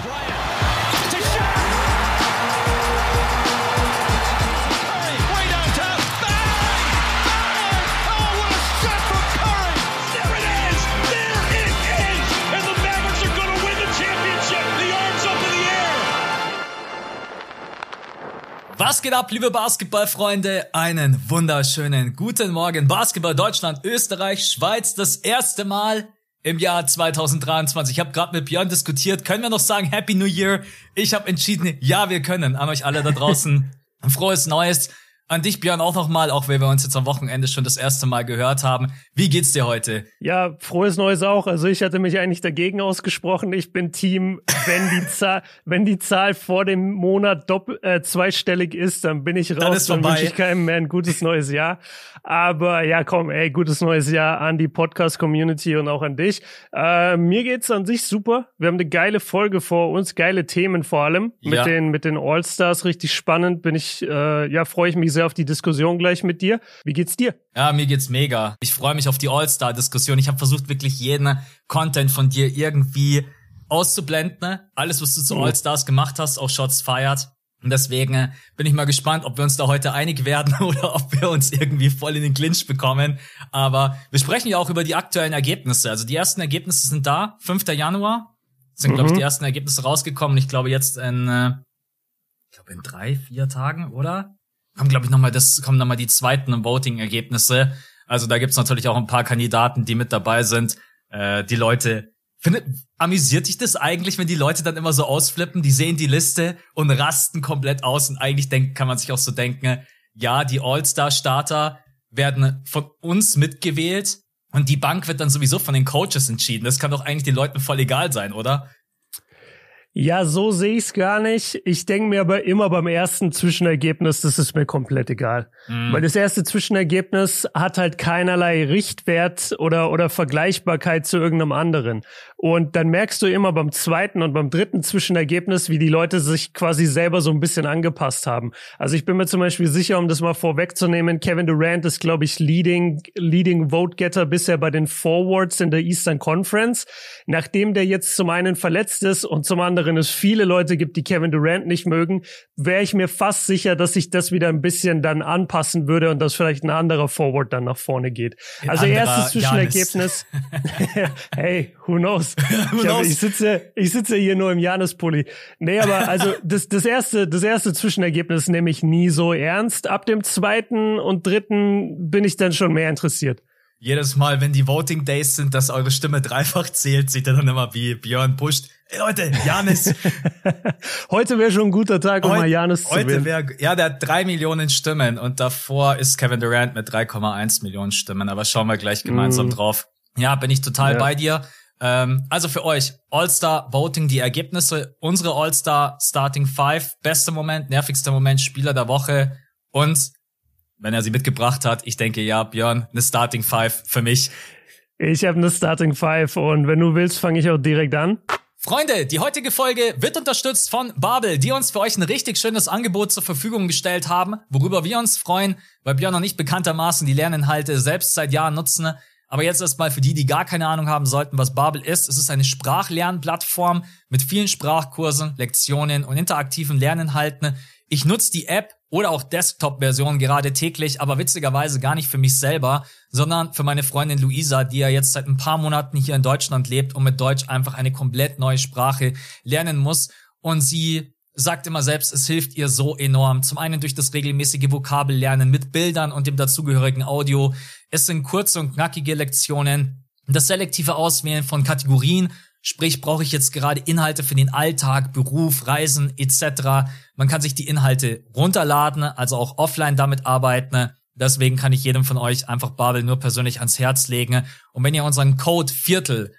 Was geht ab, liebe Basketballfreunde? Einen wunderschönen guten Morgen. Basketball Deutschland, Österreich, Schweiz, das erste Mal im Jahr 2023. Ich habe gerade mit Björn diskutiert, können wir noch sagen Happy New Year? Ich habe entschieden, ja, wir können. An euch alle da draußen ein frohes Neues. An dich, Björn, auch nochmal, auch wenn wir uns jetzt am Wochenende schon das erste Mal gehört haben. Wie geht's dir heute? Ja, frohes Neues auch. Also ich hatte mich eigentlich dagegen ausgesprochen. Ich bin Team, wenn die Zahl vor dem Monat zweistellig ist, dann bin ich raus. Dann wünsche ich keinem mehr ein gutes neues Jahr. Aber ja, komm, gutes neues Jahr an die Podcast-Community und auch an dich. Mir geht's an sich super. Wir haben eine geile Folge vor uns, geile Themen vor allem. Mit den All-Stars, richtig spannend. Freue ich mich sehr auf die Diskussion gleich mit dir. Wie geht's dir? Ja, mir geht's mega. Ich freue mich auf die All-Star-Diskussion. Ich habe versucht, wirklich jeden Content von dir irgendwie auszublenden. Alles, was du zu All-Stars gemacht hast, auch Shots fired. Und deswegen bin ich mal gespannt, ob wir uns da heute einig werden oder ob wir uns irgendwie voll in den Clinch bekommen. Aber wir sprechen ja auch über die aktuellen Ergebnisse. Also die ersten Ergebnisse sind da. 5. Januar sind, glaube ich, die ersten Ergebnisse rausgekommen. Ich glaube, jetzt in 3-4 Tagen, oder? Kommen nochmal die zweiten Voting-Ergebnisse. Also da gibt's natürlich auch ein paar Kandidaten, die mit dabei sind. Die Leute, amüsiert dich das eigentlich, wenn die Leute dann immer so ausflippen? Die sehen die Liste und rasten komplett aus. Und eigentlich kann man sich auch so denken, ja, die All-Star-Starter werden von uns mitgewählt und die Bank wird dann sowieso von den Coaches entschieden. Das kann doch eigentlich den Leuten voll egal sein, oder? Ja, so sehe ich es gar nicht. Ich denke mir aber immer beim ersten Zwischenergebnis, das ist mir komplett egal. Weil das erste Zwischenergebnis hat halt keinerlei Richtwert oder Vergleichbarkeit zu irgendeinem anderen. Und dann merkst du immer beim zweiten und beim dritten Zwischenergebnis, wie die Leute sich quasi selber so ein bisschen angepasst haben. Also ich bin mir zum Beispiel sicher, um das mal vorwegzunehmen, Kevin Durant ist, glaube ich, leading Vote-Getter bisher bei den Forwards in der Eastern Conference. Nachdem der jetzt zum einen verletzt ist und zum anderen es viele Leute gibt, die Kevin Durant nicht mögen, wäre ich mir fast sicher, dass sich das wieder ein bisschen dann anpassen würde und dass vielleicht ein anderer Forward dann nach vorne geht. Also erstes Zwischenergebnis. Hey, who knows? Ich sitze hier nur im Giannis-Pulli. Nee, aber also das erste Zwischenergebnis nehme ich nie so ernst. Ab dem zweiten und dritten bin ich dann schon mehr interessiert. Jedes Mal, wenn die Voting Days sind, dass eure Stimme dreifach zählt, sieht er dann immer, wie Björn pusht. Ey Leute, Giannis. Heute wäre schon ein guter Tag, um mal Giannis zu wählen. Der hat 3 Millionen Stimmen und davor ist Kevin Durant mit 3,1 Millionen Stimmen. Aber schauen wir gleich gemeinsam drauf. Ja, bin ich total bei dir. Also für euch, All-Star Voting, die Ergebnisse, unsere All-Star Starting 5, bester Moment, nervigster Moment, Spieler der Woche und wenn er sie mitgebracht hat, ich denke, ja, Björn, eine Starting 5 für mich. Ich habe eine Starting 5 und wenn du willst, fange ich auch direkt an. Freunde, die heutige Folge wird unterstützt von Babbel, die uns für euch ein richtig schönes Angebot zur Verfügung gestellt haben, worüber wir uns freuen, weil Björn und ich bekanntermaßen die Lerninhalte selbst seit Jahren nutzen. Aber jetzt erstmal für die gar keine Ahnung haben sollten, was Babbel ist. Es ist eine Sprachlernplattform mit vielen Sprachkursen, Lektionen und interaktiven Lerninhalten. Ich nutze die App oder auch Desktop-Version gerade täglich, aber witzigerweise gar nicht für mich selber, sondern für meine Freundin Luisa, die ja jetzt seit ein paar Monaten hier in Deutschland lebt und mit Deutsch einfach eine komplett neue Sprache lernen muss. Und sie sagt immer selbst, es hilft ihr so enorm. Zum einen durch das regelmäßige Vokabellernen mit Bildern und dem dazugehörigen Audio. Es sind kurze und knackige Lektionen, das selektive Auswählen von Kategorien. Sprich, brauche ich jetzt gerade Inhalte für den Alltag, Beruf, Reisen etc. Man kann sich die Inhalte runterladen, also auch offline damit arbeiten. Deswegen kann ich jedem von euch einfach Babbel nur persönlich ans Herz legen. Und wenn ihr unseren Code VIERTEL,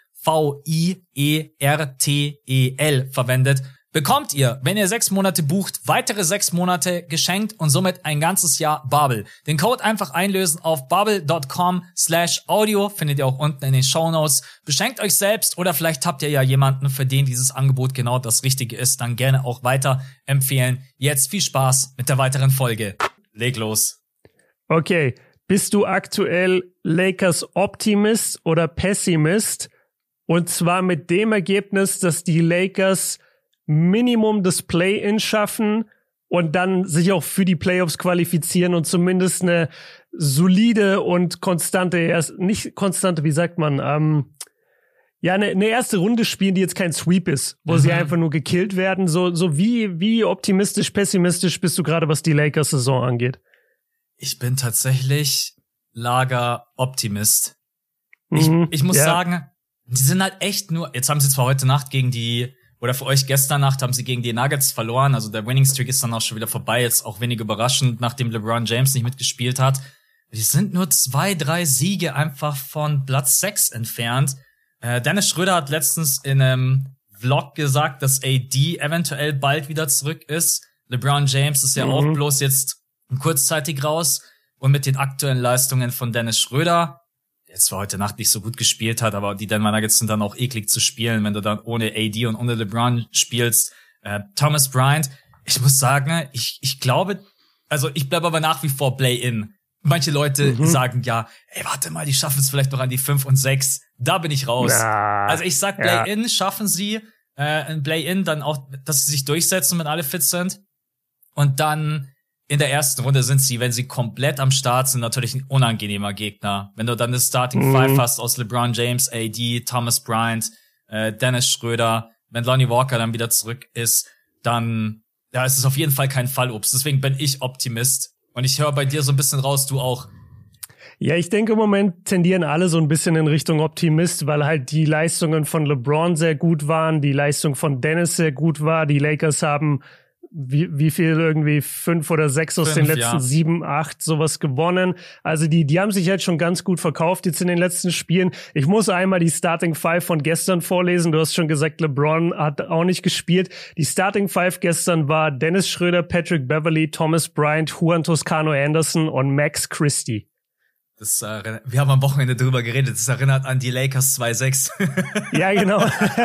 VIERTEL verwendet, bekommt ihr, wenn ihr 6 Monate bucht, weitere 6 Monate geschenkt und somit ein ganzes Jahr Babbel. Den Code einfach einlösen auf babbel.com/audio, findet ihr auch unten in den Shownotes. Beschenkt euch selbst oder vielleicht habt ihr ja jemanden, für den dieses Angebot genau das Richtige ist, dann gerne auch weiter empfehlen. Jetzt viel Spaß mit der weiteren Folge. Leg los. Okay, bist du aktuell Lakers Optimist oder Pessimist? Und zwar mit dem Ergebnis, dass die Lakers Minimum das Play-In schaffen und dann sich auch für die Playoffs qualifizieren und zumindest eine solide und konstante, nicht konstante, wie sagt man, eine erste Runde spielen, die jetzt kein Sweep ist, wo sie einfach nur gekillt werden. So wie optimistisch, pessimistisch bist du gerade, was die Lakers-Saison angeht? Ich bin tatsächlich Lager-Optimist. Ich muss sagen, die sind halt echt nur, jetzt haben sie zwar heute Nacht oder für euch gestern Nacht haben sie gegen die Nuggets verloren, also der Winning Streak ist dann auch schon wieder vorbei, jetzt auch wenig überraschend, nachdem LeBron James nicht mitgespielt hat. Die sind nur 2-3 Siege einfach von Platz 6 entfernt. Dennis Schröder hat letztens in einem Vlog gesagt, dass AD eventuell bald wieder zurück ist. LeBron James ist ja auch bloß jetzt kurzzeitig raus. Und mit den aktuellen Leistungen von Dennis Schröder, der zwar heute Nacht nicht so gut gespielt hat, aber die Denver Nuggets sind dann auch eklig zu spielen, wenn du dann ohne AD und ohne LeBron spielst. Thomas Bryant, ich muss sagen, ich glaube, also ich bleibe aber nach wie vor Play-In. Manche Leute sagen ja, ey, warte mal, die schaffen es vielleicht noch an die 5 und 6. Da bin ich raus. Also ich sag, Play-In schaffen sie, ein Play-In dann auch, dass sie sich durchsetzen, wenn alle fit sind. Und dann in der ersten Runde sind sie, wenn sie komplett am Start sind, natürlich ein unangenehmer Gegner. Wenn du dann das Starting Five hast aus LeBron James, AD, Thomas Bryant, Dennis Schröder, wenn Lonnie Walker dann wieder zurück ist, dann ist es auf jeden Fall kein Fallobst. Deswegen bin ich Optimist. Und ich höre bei dir so ein bisschen raus, du auch. Ja, ich denke im Moment tendieren alle so ein bisschen in Richtung Optimist, weil halt die Leistungen von LeBron sehr gut waren, die Leistung von Dennis sehr gut war. Die Lakers haben wie viel irgendwie 5 oder 6 aus den letzten 7, 8 sowas gewonnen. Also die haben sich halt schon ganz gut verkauft jetzt in den letzten Spielen. Ich muss einmal die Starting Five von gestern vorlesen. Du hast schon gesagt, LeBron hat auch nicht gespielt. Die Starting Five gestern war Dennis Schröder, Patrick Beverley, Thomas Bryant, Juan Toscano Anderson und Max Christie. Wir haben am Wochenende drüber geredet, das erinnert an die Lakers 2-6. Ja, genau.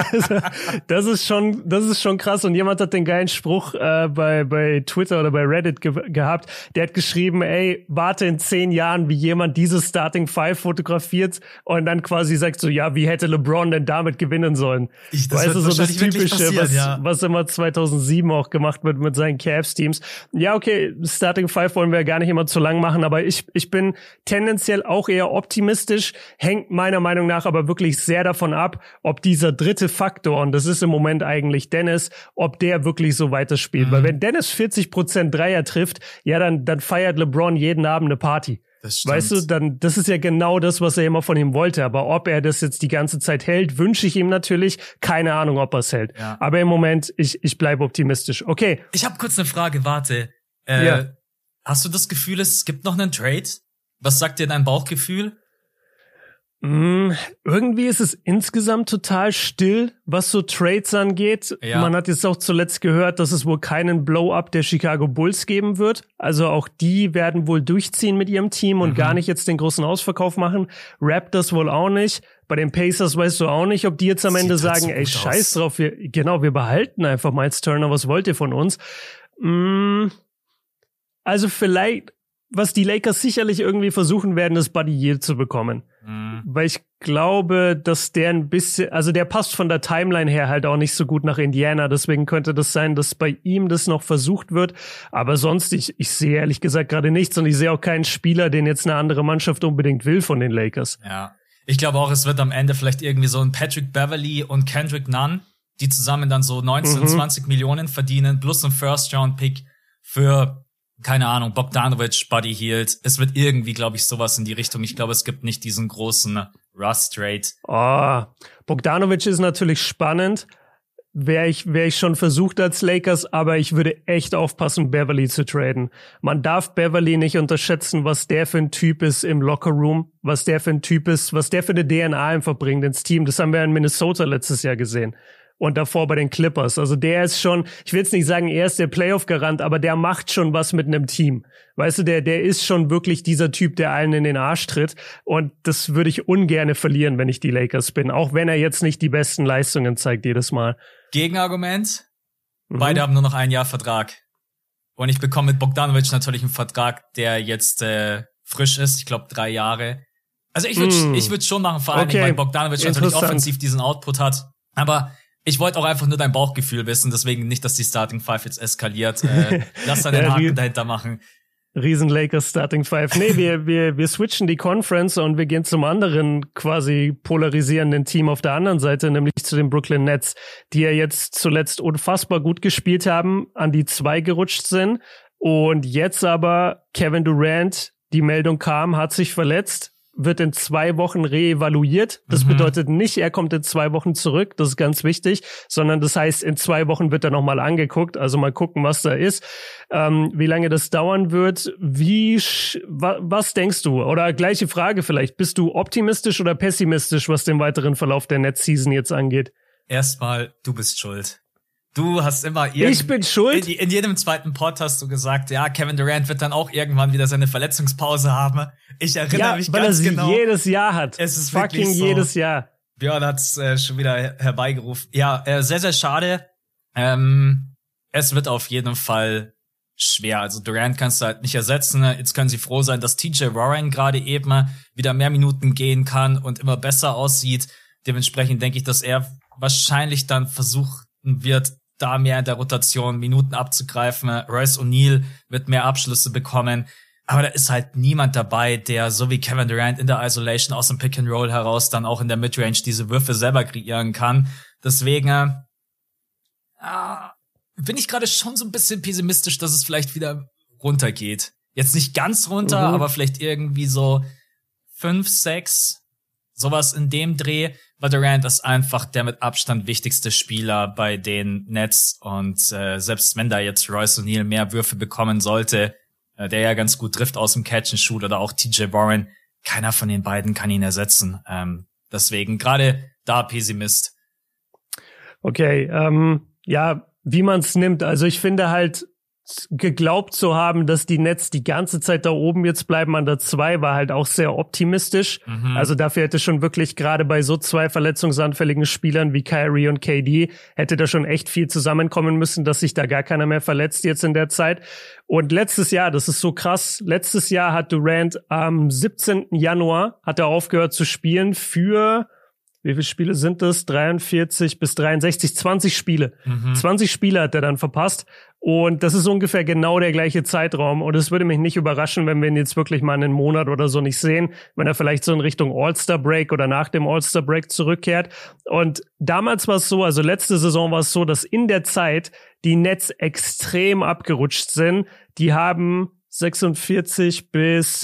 Das ist schon krass. Und jemand hat den geilen Spruch bei Twitter oder bei Reddit gehabt. Der hat geschrieben, ey, warte in 10 Jahren, wie jemand diese Starting Five fotografiert und dann quasi sagt so, ja, wie hätte LeBron denn damit gewinnen sollen? Weißt du, so das Typische, was immer 2007 auch gemacht wird mit seinen Cavs-Teams. Ja, okay, Starting Five wollen wir ja gar nicht immer zu lang machen, aber ich bin tendenziell auch eher optimistisch, hängt meiner Meinung nach aber wirklich sehr davon ab, ob dieser dritte Faktor, und das ist im Moment eigentlich Dennis, ob der wirklich so weiterspielt. Weil wenn Dennis 40% Dreier trifft, ja, dann feiert LeBron jeden Abend eine Party. Weißt du, das ist ja genau das, was er immer von ihm wollte. Aber ob er das jetzt die ganze Zeit hält, wünsche ich ihm natürlich. Keine Ahnung, ob er es hält. Ja. Aber im Moment, ich bleibe optimistisch. Okay. Ich habe kurz eine Frage, warte. Hast du das Gefühl, es gibt noch einen Trade? Was sagt dir dein Bauchgefühl? Irgendwie ist es insgesamt total still, was so Trades angeht. Ja. Man hat jetzt auch zuletzt gehört, dass es wohl keinen Blow-up der Chicago Bulls geben wird. Also auch die werden wohl durchziehen mit ihrem Team und gar nicht jetzt den großen Ausverkauf machen. Raptors wohl auch nicht. Bei den Pacers weißt du auch nicht, ob die jetzt am Ende sagen, ey, scheiß drauf, wir behalten einfach Miles Turner, was wollt ihr von uns? Also vielleicht, was die Lakers sicherlich irgendwie versuchen werden, ist Buddy Hield zu bekommen. Weil ich glaube, dass der ein bisschen, also der passt von der Timeline her halt auch nicht so gut nach Indiana. Deswegen könnte das sein, dass bei ihm das noch versucht wird. Aber sonst, ich sehe ehrlich gesagt gerade nichts und ich sehe auch keinen Spieler, den jetzt eine andere Mannschaft unbedingt will von den Lakers. Ja, ich glaube auch, es wird am Ende vielleicht irgendwie so ein Patrick Beverley und Kendrick Nunn, die zusammen dann so 19, 20 Millionen verdienen, plus ein First-Round-Pick für, keine Ahnung, Bogdanovic, Buddy Hield. Es wird irgendwie, glaube ich, sowas in die Richtung. Ich glaube, es gibt nicht diesen großen Rust-Trade. Oh, Bogdanovic ist natürlich spannend. Wäre ich schon versucht als Lakers, aber ich würde echt aufpassen, Beverley zu traden. Man darf Beverley nicht unterschätzen, was der für ein Typ ist im Lockerroom, was der für ein Typ ist, was der für eine DNA einfach bringt ins Team. Das haben wir in Minnesota letztes Jahr gesehen. Und davor bei den Clippers. Also der ist schon, ich will jetzt nicht sagen, er ist der Playoff-Garant, aber der macht schon was mit einem Team. Weißt du, der ist schon wirklich dieser Typ, der allen in den Arsch tritt. Und das würde ich ungerne verlieren, wenn ich die Lakers bin. Auch wenn er jetzt nicht die besten Leistungen zeigt jedes Mal. Gegenargument. Beide haben nur noch 1 Jahr Vertrag. Und ich bekomme mit Bogdanovic natürlich einen Vertrag, der jetzt frisch ist. Ich glaube 3 Jahre. Also ich würde schon machen, vor allem, weil Bogdanovic natürlich offensiv diesen Output hat. Aber Ich wollte auch einfach nur dein Bauchgefühl wissen, deswegen nicht, dass die Starting Five jetzt eskaliert. Lass da den Haken dahinter machen. Riesen Lakers Starting Five. Nee, wir switchen die Conference und wir gehen zum anderen quasi polarisierenden Team auf der anderen Seite, nämlich zu den Brooklyn Nets, die ja jetzt zuletzt unfassbar gut gespielt haben, an die 2 gerutscht sind und jetzt aber Kevin Durant, die Meldung kam, hat sich verletzt, wird in 2 Wochen reevaluiert. Das bedeutet nicht, er kommt in 2 Wochen zurück, das ist ganz wichtig, sondern das heißt, in 2 Wochen wird er nochmal angeguckt, also mal gucken, was da ist, wie lange das dauern wird, was denkst du? Oder gleiche Frage vielleicht, bist du optimistisch oder pessimistisch, was den weiteren Verlauf der Net-Season jetzt angeht? Erstmal, du bist schuld. Du hast immer ich bin schuld? In jedem zweiten Pod hast du gesagt, ja, Kevin Durant wird dann auch irgendwann wieder seine Verletzungspause haben. Ich erinnere mich ganz genau. Weil er sie jedes Jahr hat. Es ist fucking so. Jedes Jahr. Björn hat's schon wieder herbeigerufen. Ja, sehr, sehr schade. Es wird auf jeden Fall schwer. Also Durant kannst du halt nicht ersetzen. Jetzt können sie froh sein, dass TJ Warren gerade eben wieder mehr Minuten gehen kann und immer besser aussieht. Dementsprechend denke ich, dass er wahrscheinlich dann versuchen wird, da mehr in der Rotation Minuten abzugreifen. Royce O'Neal wird mehr Abschlüsse bekommen. Aber da ist halt niemand dabei, der so wie Kevin Durant in der Isolation aus dem Pick and Roll heraus dann auch in der Midrange diese Würfe selber kreieren kann. Deswegen bin ich gerade schon so ein bisschen pessimistisch, dass es vielleicht wieder runtergeht. Jetzt nicht ganz runter, aber vielleicht irgendwie so 5, 6, sowas in dem Dreh. Weil Durant ist einfach der mit Abstand wichtigste Spieler bei den Nets und selbst wenn da jetzt Royce O'Neal mehr Würfe bekommen sollte, der ja ganz gut trifft aus dem Catch and Shoot oder auch TJ Warren, keiner von den beiden kann ihn ersetzen. Deswegen gerade da Pessimist. Okay, ja, wie man es nimmt. Also ich finde halt, geglaubt zu haben, dass die Nets die ganze Zeit da oben jetzt bleiben an der 2, war halt auch sehr optimistisch. Also dafür hätte schon wirklich gerade bei so 2 verletzungsanfälligen Spielern wie Kyrie und KD hätte da schon echt viel zusammenkommen müssen, dass sich da gar keiner mehr verletzt jetzt in der Zeit. Und letztes Jahr, das ist so krass, letztes Jahr hat Durant am 17. Januar hat er aufgehört zu spielen für, wie viele Spiele sind das? 43 bis 63, 20 Spiele. 20 Spiele hat er dann verpasst. Und das ist ungefähr genau der gleiche Zeitraum. Und es würde mich nicht überraschen, wenn wir ihn jetzt wirklich mal einen Monat oder so nicht sehen, wenn er vielleicht so in Richtung All-Star-Break oder nach dem All-Star-Break zurückkehrt. Und damals war es so, also letzte Saison war es so, dass in der Zeit die Nets extrem abgerutscht sind. Die haben 46 bis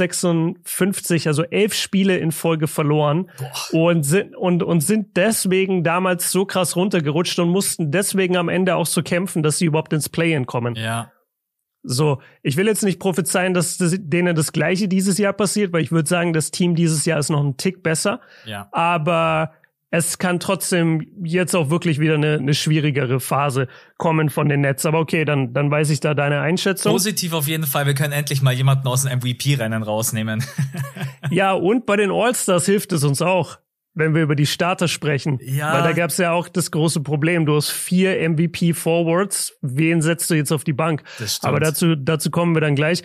56, also 11 Spiele in Folge verloren und sind deswegen damals so krass runtergerutscht und mussten deswegen am Ende auch so kämpfen, dass sie überhaupt ins Play-In kommen. Ja. So, ich will jetzt nicht prophezeien, dass denen das Gleiche dieses Jahr passiert, weil ich würde sagen, das Team dieses Jahr ist noch ein Tick besser. Ja. Aber es kann trotzdem jetzt auch wirklich wieder eine schwierigere Phase kommen von den Nets. Aber okay, dann weiß ich da deine Einschätzung. Positiv auf jeden Fall. Wir können endlich mal jemanden aus dem MVP-Rennen rausnehmen. Ja, und bei den All-Stars hilft es uns auch, wenn wir über die Starter sprechen. Ja. Weil da gab es ja auch das große Problem. Du hast 4 MVP-Forwards. Wen setzt du jetzt auf die Bank? Das stimmt. Aber dazu kommen wir dann gleich.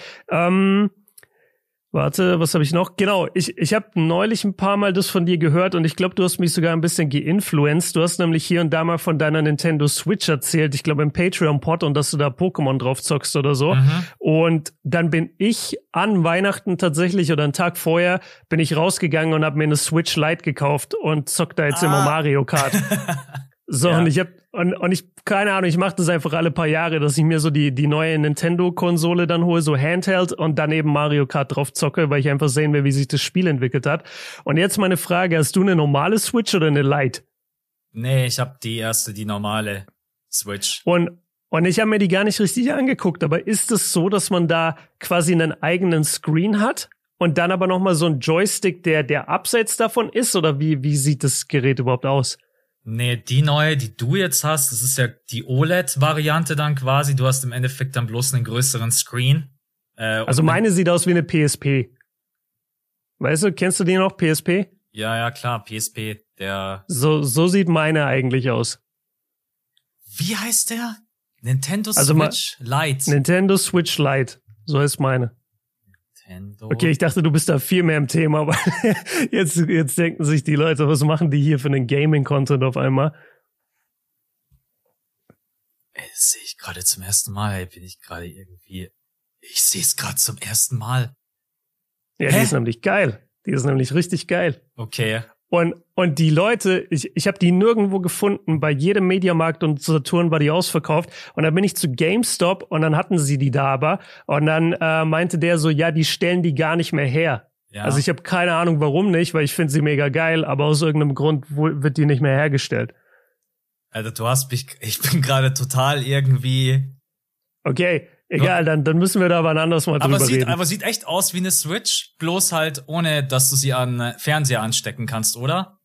Warte, was habe ich noch? Genau, ich habe neulich ein paar Mal das von dir gehört und ich glaube, du hast mich sogar ein bisschen geinfluenced. Du hast nämlich hier und da mal von deiner Nintendo Switch erzählt, ich glaube im Patreon-Pod, und dass du da Pokémon drauf zockst oder so. Und dann bin ich an Weihnachten tatsächlich oder einen Tag vorher bin ich rausgegangen und habe mir eine Switch Lite gekauft und zock da jetzt immer Mario Kart. So, ja. Und ich, keine Ahnung, ich mache das einfach alle paar Jahre, dass ich mir so die neue Nintendo-Konsole dann hole, so Handheld, und daneben Mario Kart drauf zocke, weil ich einfach sehen will, wie sich das Spiel entwickelt hat. Und jetzt meine Frage, hast du eine normale Switch oder eine Lite? Nee, ich habe die normale Switch. Und ich habe mir die gar nicht richtig angeguckt, aber ist es so, dass man da quasi einen eigenen Screen hat und dann aber nochmal so ein Joystick, der abseits davon ist, oder wie sieht das Gerät überhaupt aus? Nee, die neue, die du jetzt hast, das ist ja die OLED-Variante dann quasi. Du hast im Endeffekt dann bloß einen größeren Screen. Also meine sieht aus wie eine PSP. Weißt du, kennst du die noch, PSP? Ja, klar, PSP, der... So sieht meine eigentlich aus. Wie heißt der? Nintendo Switch Lite. Nintendo Switch Lite, so ist meine. Okay, ich dachte, du bist da viel mehr im Thema, aber jetzt denken sich die Leute, was machen die hier für einen Gaming-Content auf einmal? sehe ich gerade zum ersten Mal. Ey, ich sehe es gerade zum ersten Mal. Ja, die ist nämlich geil. Die ist nämlich richtig geil. Okay. Und die Leute, ich habe die nirgendwo gefunden. Bei jedem Mediamarkt und Saturn war die ausverkauft. Und dann bin ich zu GameStop und dann hatten sie die da aber. Und dann meinte der so, ja, die stellen die gar nicht mehr her. Ja. Also ich habe keine Ahnung, warum nicht, weil ich finde sie mega geil. Aber aus irgendeinem Grund wird die nicht mehr hergestellt. Alter, ich bin gerade total irgendwie... Okay, egal, dann müssen wir da aber ein anderes Mal drüber reden. Aber sieht echt aus wie eine Switch, bloß halt ohne, dass du sie an Fernseher anstecken kannst, oder?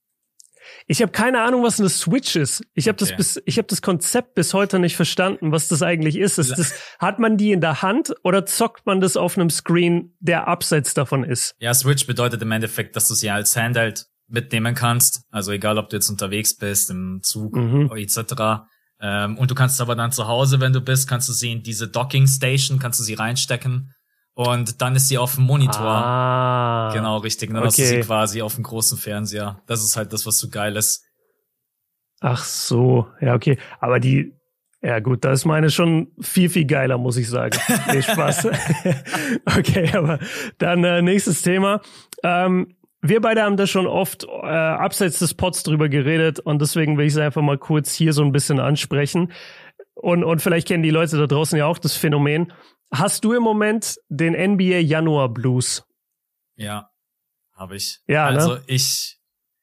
Ich habe keine Ahnung, was eine Switch ist. Ich habe das Konzept bis heute nicht verstanden, was das eigentlich ist. Hat man die in der Hand oder zockt man das auf einem Screen, der abseits davon ist? Ja, Switch bedeutet im Endeffekt, dass du sie als Handheld mitnehmen kannst. Also egal, ob du jetzt unterwegs bist, im Zug etc. Und du kannst aber dann zu Hause, wenn du bist, kannst du sie in diese Docking Station, kannst du sie reinstecken und dann ist sie auf dem Monitor. Ah. Genau, richtig. Dann hast du sie quasi auf dem großen Fernseher. Das ist halt das, was so geil ist. Ach so, ja, okay. Aber ja gut, da ist meine schon viel, viel geiler, muss ich sagen. Nee, Spaß. Okay, aber dann nächstes Thema. Wir beide haben da schon oft abseits des Pods drüber geredet und deswegen will ich es einfach mal kurz hier so ein bisschen ansprechen. Und vielleicht kennen die Leute da draußen ja auch das Phänomen. Hast du im Moment den NBA Januar Blues? Ja, habe ich. Ja, also ne? Ich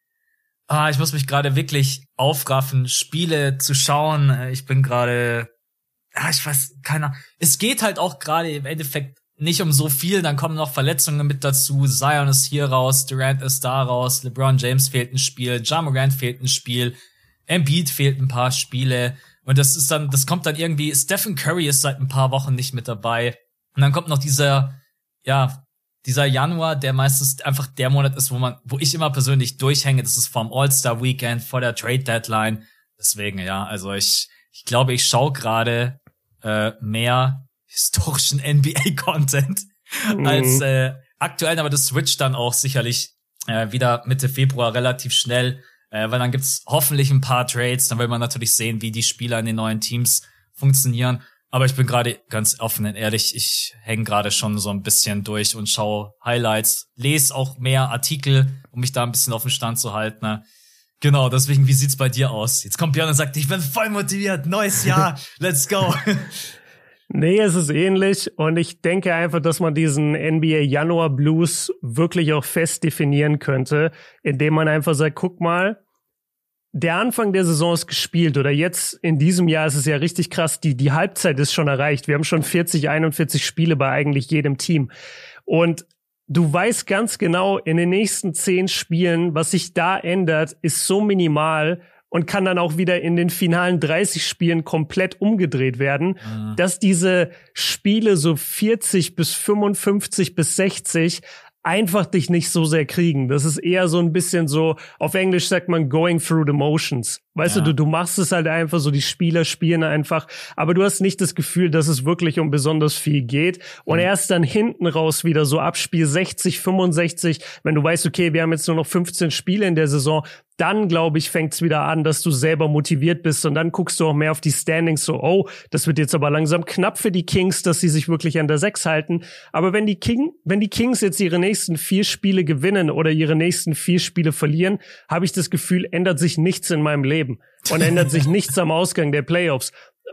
muss mich gerade wirklich aufraffen, Spiele zu schauen. Ich bin gerade, ich weiß, keiner. Es geht halt auch gerade im Endeffekt nicht um so viel, dann kommen noch Verletzungen mit dazu. Zion ist hier raus, Durant ist da raus, LeBron James fehlt ein Spiel, Ja Morant fehlt ein Spiel, Embiid fehlt ein paar Spiele und das kommt dann irgendwie, Stephen Curry ist seit ein paar Wochen nicht mit dabei und dann kommt noch dieser Januar, der meistens einfach der Monat ist, wo ich immer persönlich durchhänge, das ist vom All-Star Weekend, vor der Trade Deadline, deswegen ja, also ich glaube, ich schaue gerade mehr historischen NBA-Content als aktuell, aber das switcht dann auch sicherlich wieder Mitte Februar relativ schnell, weil dann gibt's hoffentlich ein paar Trades, dann will man natürlich sehen, wie die Spieler in den neuen Teams funktionieren, aber ich bin gerade ganz offen und ehrlich, ich hänge gerade schon so ein bisschen durch und schaue Highlights, lese auch mehr Artikel, um mich da ein bisschen auf den Stand zu halten, ne? Genau, deswegen, wie sieht's bei dir aus? Jetzt kommt Björn und sagt, ich bin voll motiviert, neues Jahr, let's go. Nee, es ist ähnlich und ich denke einfach, dass man diesen NBA Januar Blues wirklich auch fest definieren könnte, indem man einfach sagt, guck mal, der Anfang der Saison ist gespielt oder jetzt in diesem Jahr ist es ja richtig krass, die Halbzeit ist schon erreicht. Wir haben schon 41 Spiele bei eigentlich jedem Team und du weißt ganz genau, in den nächsten 10 Spielen, was sich da ändert, ist so minimal und kann dann auch wieder in den finalen 30 Spielen komplett umgedreht werden, dass diese Spiele so 40 bis 55 bis 60 einfach dich nicht so sehr kriegen. Das ist eher so ein bisschen so, auf Englisch sagt man going through the motions. Weißt du machst es halt einfach so, die Spieler spielen einfach, aber du hast nicht das Gefühl, dass es wirklich um besonders viel geht. Und erst dann hinten raus wieder so ab Spiel 60, 65, wenn du weißt, okay, wir haben jetzt nur noch 15 Spiele in der Saison, dann, glaube ich, fängt's wieder an, dass du selber motiviert bist und dann guckst du auch mehr auf die Standings so, oh, das wird jetzt aber langsam knapp für die Kings, dass sie sich wirklich an der 6 halten. Aber wenn die Kings jetzt ihre nächsten 4 Spiele gewinnen oder ihre nächsten 4 Spiele verlieren, habe ich das Gefühl, ändert sich nichts in meinem Leben und ändert sich nichts am Ausgang der Playoffs.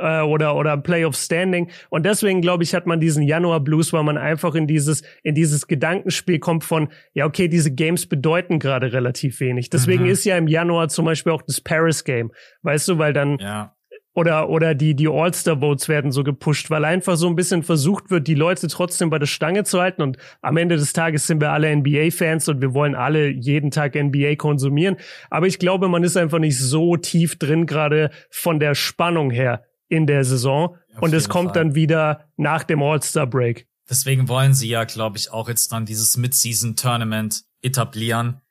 Oder Playoff Standing. Und deswegen, glaube ich, hat man diesen Januar Blues, weil man einfach in dieses Gedankenspiel kommt von, ja, okay, diese Games bedeuten gerade relativ wenig. Deswegen ist ja im Januar zum Beispiel auch das Paris Game. Weißt du, weil dann, oder die All-Star Votes werden so gepusht, weil einfach so ein bisschen versucht wird, die Leute trotzdem bei der Stange zu halten. Und am Ende des Tages sind wir alle NBA-Fans und wir wollen alle jeden Tag NBA konsumieren. Aber ich glaube, man ist einfach nicht so tief drin, gerade von der Spannung her in der Saison und es kommt dann wieder nach dem All-Star-Break. Deswegen wollen sie ja, glaube ich, auch jetzt dann dieses Mid-Season-Tournament etablieren.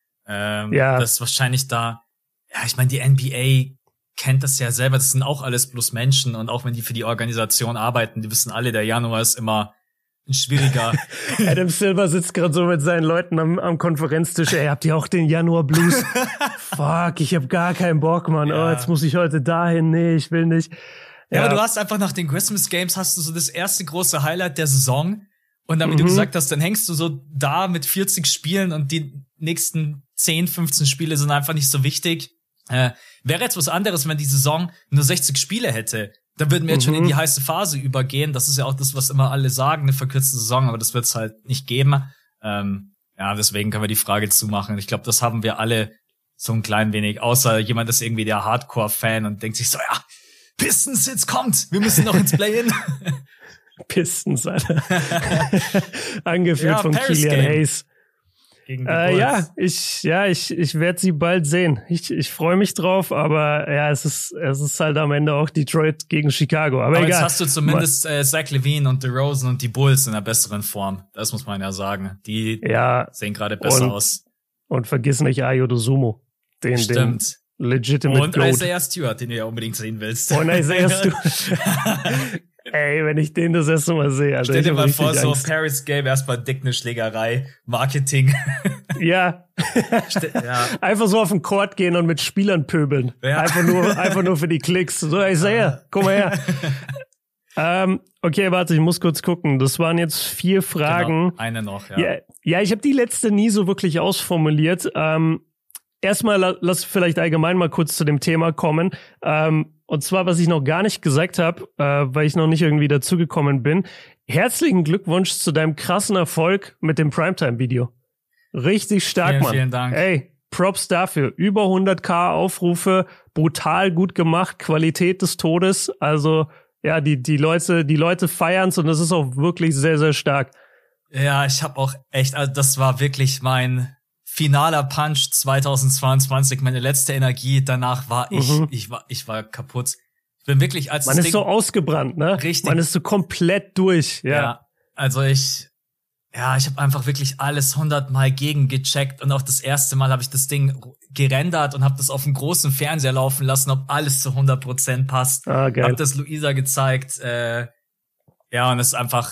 Das ist wahrscheinlich da, ja, ich meine, die NBA kennt das ja selber, das sind auch alles bloß Menschen und auch wenn die für die Organisation arbeiten, die wissen alle, der Januar ist immer ein schwieriger. Adam Silver sitzt gerade so mit seinen Leuten am Konferenztisch. Ey, habt ihr auch den Januar Blues? Fuck, ich hab gar keinen Bock, Mann. Ja. Oh, jetzt muss ich heute dahin. Nee, ich will nicht. Ja, aber du hast einfach nach den Christmas Games hast du so das erste große Highlight der Saison. Und dann, wie du gesagt hast, dann hängst du so da mit 40 Spielen und die nächsten 10, 15 Spiele sind einfach nicht so wichtig. Wäre jetzt was anderes, wenn die Saison nur 60 Spiele hätte. Dann würden wir jetzt schon in die heiße Phase übergehen. Das ist ja auch das, was immer alle sagen, eine verkürzte Saison, aber das wird es halt nicht geben. Ja, deswegen können wir die Frage zumachen. Ich glaube, das haben wir alle so ein klein wenig, außer jemand ist irgendwie der Hardcore-Fan und denkt sich so, ja, Pistons, jetzt kommt, wir müssen noch ins Play-In. Pistons, Alter. Angeführt von Killian Hayes. Ich werde sie bald sehen. Ich freue mich drauf, aber ja, es ist halt am Ende auch Detroit gegen Chicago. Aber egal. Jetzt hast du zumindest Zach LaVine und DeRozan und die Bulls in einer besseren Form. Das muss man ja sagen. Die sehen gerade besser aus. Und vergiss nicht Ayo Dosunmu. Den legitimate und Goat. Isaiah Stewart, den du ja unbedingt sehen willst. Und Isaiah Stewart. Ey, wenn ich den das erste Mal sehe, Alter. Stell dir mal vor, so Paris Game erstmal dick eine Schlägerei, Marketing. Ja. Einfach so auf den Court gehen und mit Spielern pöbeln. Ja. Einfach nur für die Klicks. So, Isaiah, komm mal her. Okay, warte, ich muss kurz gucken. Das waren jetzt 4 Fragen. Genau, eine noch, Ja, ich habe die letzte nie so wirklich ausformuliert. Erstmal lass vielleicht allgemein mal kurz zu dem Thema kommen. Und zwar, was ich noch gar nicht gesagt habe, weil ich noch nicht irgendwie dazugekommen bin. Herzlichen Glückwunsch zu deinem krassen Erfolg mit dem Primetime-Video. Richtig stark, Mann. Vielen Dank. Ey, Props dafür. Über 100.000 Aufrufe, brutal gut gemacht, Qualität des Todes. Also, ja, die Leute feiern's und das ist auch wirklich sehr, sehr stark. Ja, ich habe auch echt, also das war wirklich mein finaler Punch 2022, meine letzte Energie. Danach war ich war kaputt. Ich bin wirklich Man ist so ausgebrannt, ne? Richtig. Man ist so komplett durch, ja. Also ich habe einfach wirklich alles 100-mal gegengecheckt und auch das erste Mal habe ich das Ding gerendert und habe das auf dem großen Fernseher laufen lassen, ob alles zu 100% passt. Geil. Hab das Luisa gezeigt. Und es ist einfach,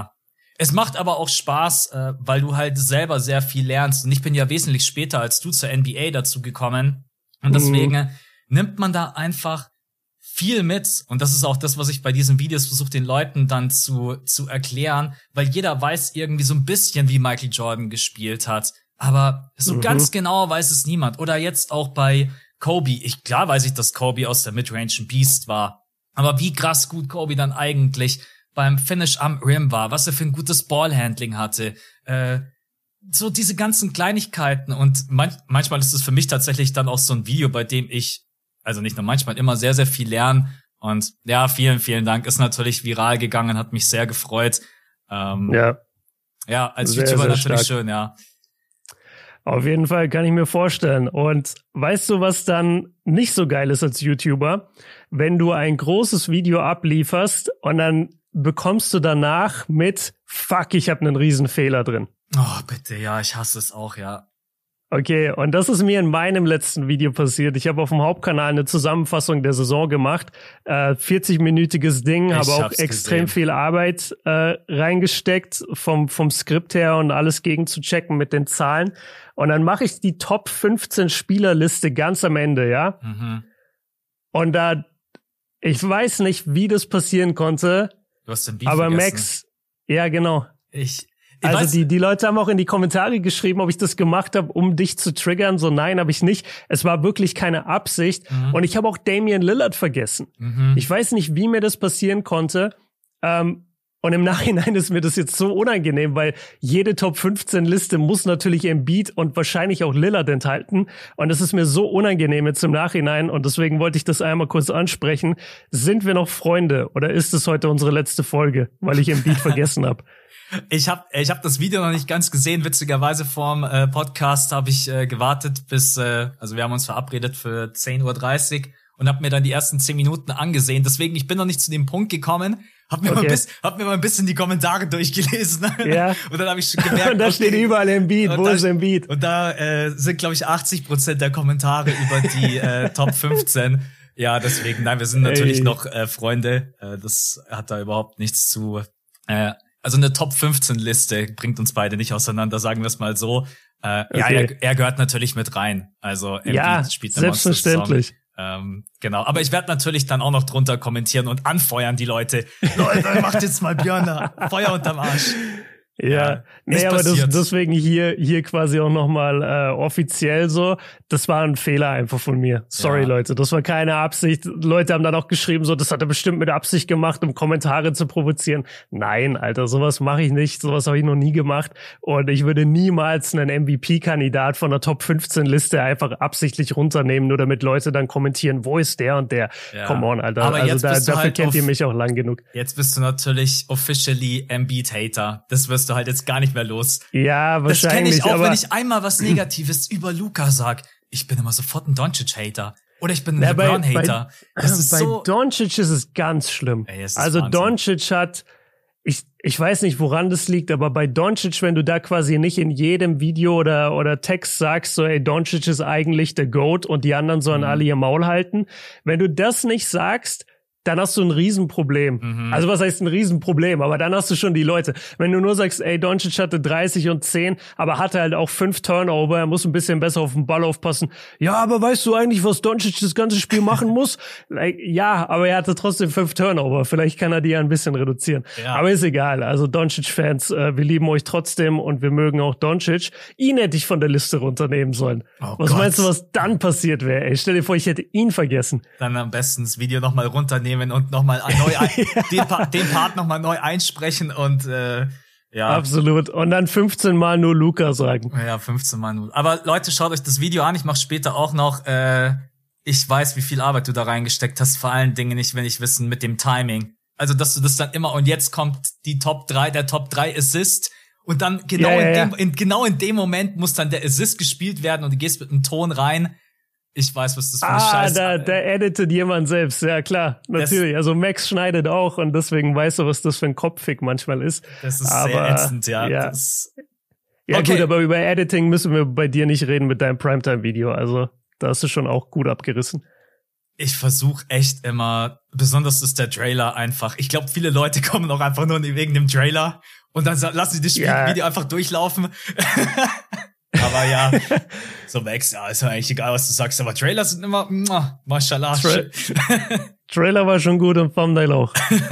Es macht aber auch Spaß, weil du halt selber sehr viel lernst. Und ich bin ja wesentlich später als du zur NBA dazu gekommen. Und deswegen nimmt man da einfach viel mit. Und das ist auch das, was ich bei diesen Videos versuche, den Leuten dann zu erklären. Weil jeder weiß irgendwie so ein bisschen, wie Michael Jordan gespielt hat. Aber so ganz genau weiß es niemand. Oder jetzt auch bei Kobe. Klar weiß ich, dass Kobe aus der Midrange ein Beast war. Aber wie krass gut Kobe dann eigentlich beim Finish am Rim war, was er für ein gutes Ballhandling hatte, so diese ganzen Kleinigkeiten und manchmal ist es für mich tatsächlich dann auch so ein Video, bei dem ich, also nicht nur manchmal, immer sehr, sehr viel lerne und ja, vielen, vielen Dank, ist natürlich viral gegangen, hat mich sehr gefreut. Ja, als sehr, YouTuber sehr natürlich stark. Schön, ja. Auf jeden Fall kann ich mir vorstellen. Und weißt du, was dann nicht so geil ist als YouTuber? Wenn du ein großes Video ablieferst und dann bekommst du danach mit, fuck, ich habe einen riesen Fehler drin. Oh, bitte, ja, ich hasse es auch, ja. Okay, und das ist mir in meinem letzten Video passiert. Ich habe auf dem Hauptkanal eine Zusammenfassung der Saison gemacht. 40-minütiges Ding, habe auch extrem viel Arbeit reingesteckt, vom Skript her und alles gegen zu checken mit den Zahlen. Und dann mache ich die Top 15 Spielerliste ganz am Ende, ja. Und da, ich weiß nicht, wie das passieren konnte. Du hast den Beat aber vergessen. Max, ja genau. Also weiß, die Leute haben auch in die Kommentare geschrieben, ob ich das gemacht habe, um dich zu triggern. So, nein, habe ich nicht. Es war wirklich keine Absicht. Und ich habe auch Damian Lillard vergessen. Ich weiß nicht, wie mir das passieren konnte. Und im Nachhinein ist mir das jetzt so unangenehm, weil jede Top 15 Liste muss natürlich Embiid und wahrscheinlich auch Lillard enthalten. Und es ist mir so unangenehm jetzt im Nachhinein. Und deswegen wollte ich das einmal kurz ansprechen. Sind wir noch Freunde oder ist es heute unsere letzte Folge, weil ich Embiid vergessen habe? Ich hab das Video noch nicht ganz gesehen. Witzigerweise vorm Podcast habe ich gewartet bis, also wir haben uns verabredet für 10:30 Uhr und habe mir dann die ersten 10 Minuten angesehen. Deswegen, ich bin noch nicht zu dem Punkt gekommen. Hab mir mal ein bisschen die Kommentare durchgelesen. Ja. Und dann habe ich schon gemerkt, und da steht überall Embiid. Wo ist Embiid? Und da sind, glaube ich, 80% der Kommentare über die Top 15. Ja, deswegen, nein, wir sind natürlich noch Freunde. Das hat da überhaupt nichts zu. Also eine Top 15 Liste bringt uns beide nicht auseinander, sagen wir es mal so. Okay. Ja, er gehört natürlich mit rein. Also Embiid spielt eine selbstverständlich. Genau, aber ich werde natürlich dann auch noch drunter kommentieren und anfeuern die Leute. Leute, macht jetzt mal Björn Feuer unterm Arsch. Ja, nee, aber deswegen hier quasi auch nochmal offiziell so. Das war ein Fehler einfach von mir. Sorry, Leute, das war keine Absicht. Leute haben dann auch geschrieben, so, das hat er bestimmt mit Absicht gemacht, um Kommentare zu provozieren. Nein, Alter, sowas mache ich nicht. Sowas habe ich noch nie gemacht. Und ich würde niemals einen MVP-Kandidat von der Top-15-Liste einfach absichtlich runternehmen, nur damit Leute dann kommentieren, wo ist der und der. Ja. Come on, Alter. Aber also dafür halt kennt ihr mich auch lang genug. Jetzt bist du natürlich officially Embiid-Hater. Das wirst du halt jetzt gar nicht mehr los. Ja, wahrscheinlich. Das kenne ich auch, wenn ich einmal was Negatives über Luka sag. Ich bin immer sofort ein Doncic-Hater. Oder ich bin ein LeBron-Hater. Bei Doncic ist es ganz schlimm. Ey, also Wahnsinn. Doncic hat, ich weiß nicht, woran das liegt, aber bei Doncic, wenn du da quasi nicht in jedem Video oder Text sagst, so, ey, Doncic ist eigentlich der GOAT und die anderen sollen alle ihr Maul halten. Wenn du das nicht sagst, dann hast du ein Riesenproblem. Also was heißt ein Riesenproblem? Aber dann hast du schon die Leute. Wenn du nur sagst, ey, Doncic hatte 30 und 10, aber hatte halt auch 5 Turnover, er muss ein bisschen besser auf den Ball aufpassen. Ja, aber weißt du eigentlich, was Doncic das ganze Spiel machen muss? Ja, aber er hatte trotzdem 5 Turnover. Vielleicht kann er die ja ein bisschen reduzieren. Ja. Aber ist egal. Also Doncic-Fans, wir lieben euch trotzdem und wir mögen auch Doncic. Ihn hätte ich von der Liste runternehmen sollen. Was meinst du, was dann passiert wäre? Ey, stell dir vor, ich hätte ihn vergessen. Dann am besten das Video nochmal runternehmen und nochmal neu den Part nochmal neu einsprechen und ja. Absolut. Und dann 15 Mal nur Luka sagen. Ja, 15 Mal nur. Aber Leute, schaut euch das Video an. Ich mache später auch noch. Ich weiß, wie viel Arbeit du da reingesteckt hast. Vor allen Dingen nicht, wenn ich wissen, mit dem Timing. Also, dass du das dann immer, und jetzt kommt der Top 3 Assist. Und dann genau in dem Moment muss dann der Assist gespielt werden und du gehst mit einem Ton rein. Ich weiß, was das für eine Scheiße ist. Da editet jemand selbst, ja klar, natürlich. Also Max schneidet auch und deswegen weißt du, was das für ein Kopffick manchmal ist. Das ist sehr ätzend, ja. Ja, gut, aber über Editing müssen wir bei dir nicht reden mit deinem Primetime-Video. Also da hast du schon auch gut abgerissen. Ich versuche echt immer, besonders ist der Trailer einfach. Ich glaube, viele Leute kommen auch einfach nur wegen dem Trailer und dann lassen sie das Video einfach durchlaufen. Aber ja, so Max, ja, ist ja eigentlich egal, was du sagst, aber Trailer sind immer, mashallah. Trailer war schon gut und Thumbnail auch.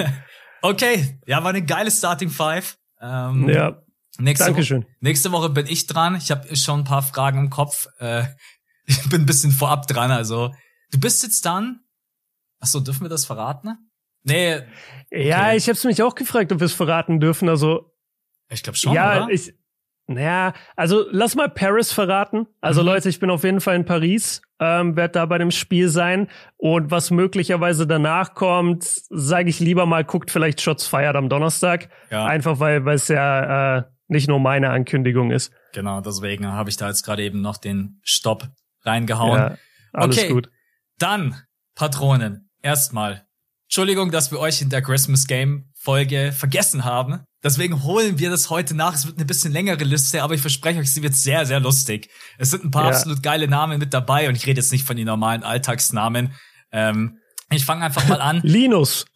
Okay, ja, war eine geile Starting Five. Ja, Dankeschön. Nächste Woche bin ich dran. Ich habe schon ein paar Fragen im Kopf. Ich bin ein bisschen vorab dran, also. Du bist jetzt dann, achso, dürfen wir das verraten? Nee. Okay. Ja, ich hab's mich auch gefragt, ob wir es verraten dürfen, also. Ich glaube schon, oder? Naja, also lass mal Paris verraten. Also Leute, ich bin auf jeden Fall in Paris, werde da bei dem Spiel sein. Und was möglicherweise danach kommt, sage ich lieber mal, guckt vielleicht Shots Fired am Donnerstag. Ja. Einfach weil es ja nicht nur meine Ankündigung ist. Genau, deswegen habe ich da jetzt gerade eben noch den Stopp reingehauen. Ja, alles gut. Dann, Patronen, erstmal. Entschuldigung, dass wir euch in der Christmas Game Folge vergessen haben. Deswegen holen wir das heute nach. Es wird eine bisschen längere Liste, aber ich verspreche euch, sie wird sehr, sehr lustig. Es sind ein paar absolut geile Namen mit dabei und ich rede jetzt nicht von den normalen Alltagsnamen. Ich fange einfach mal an. Linus.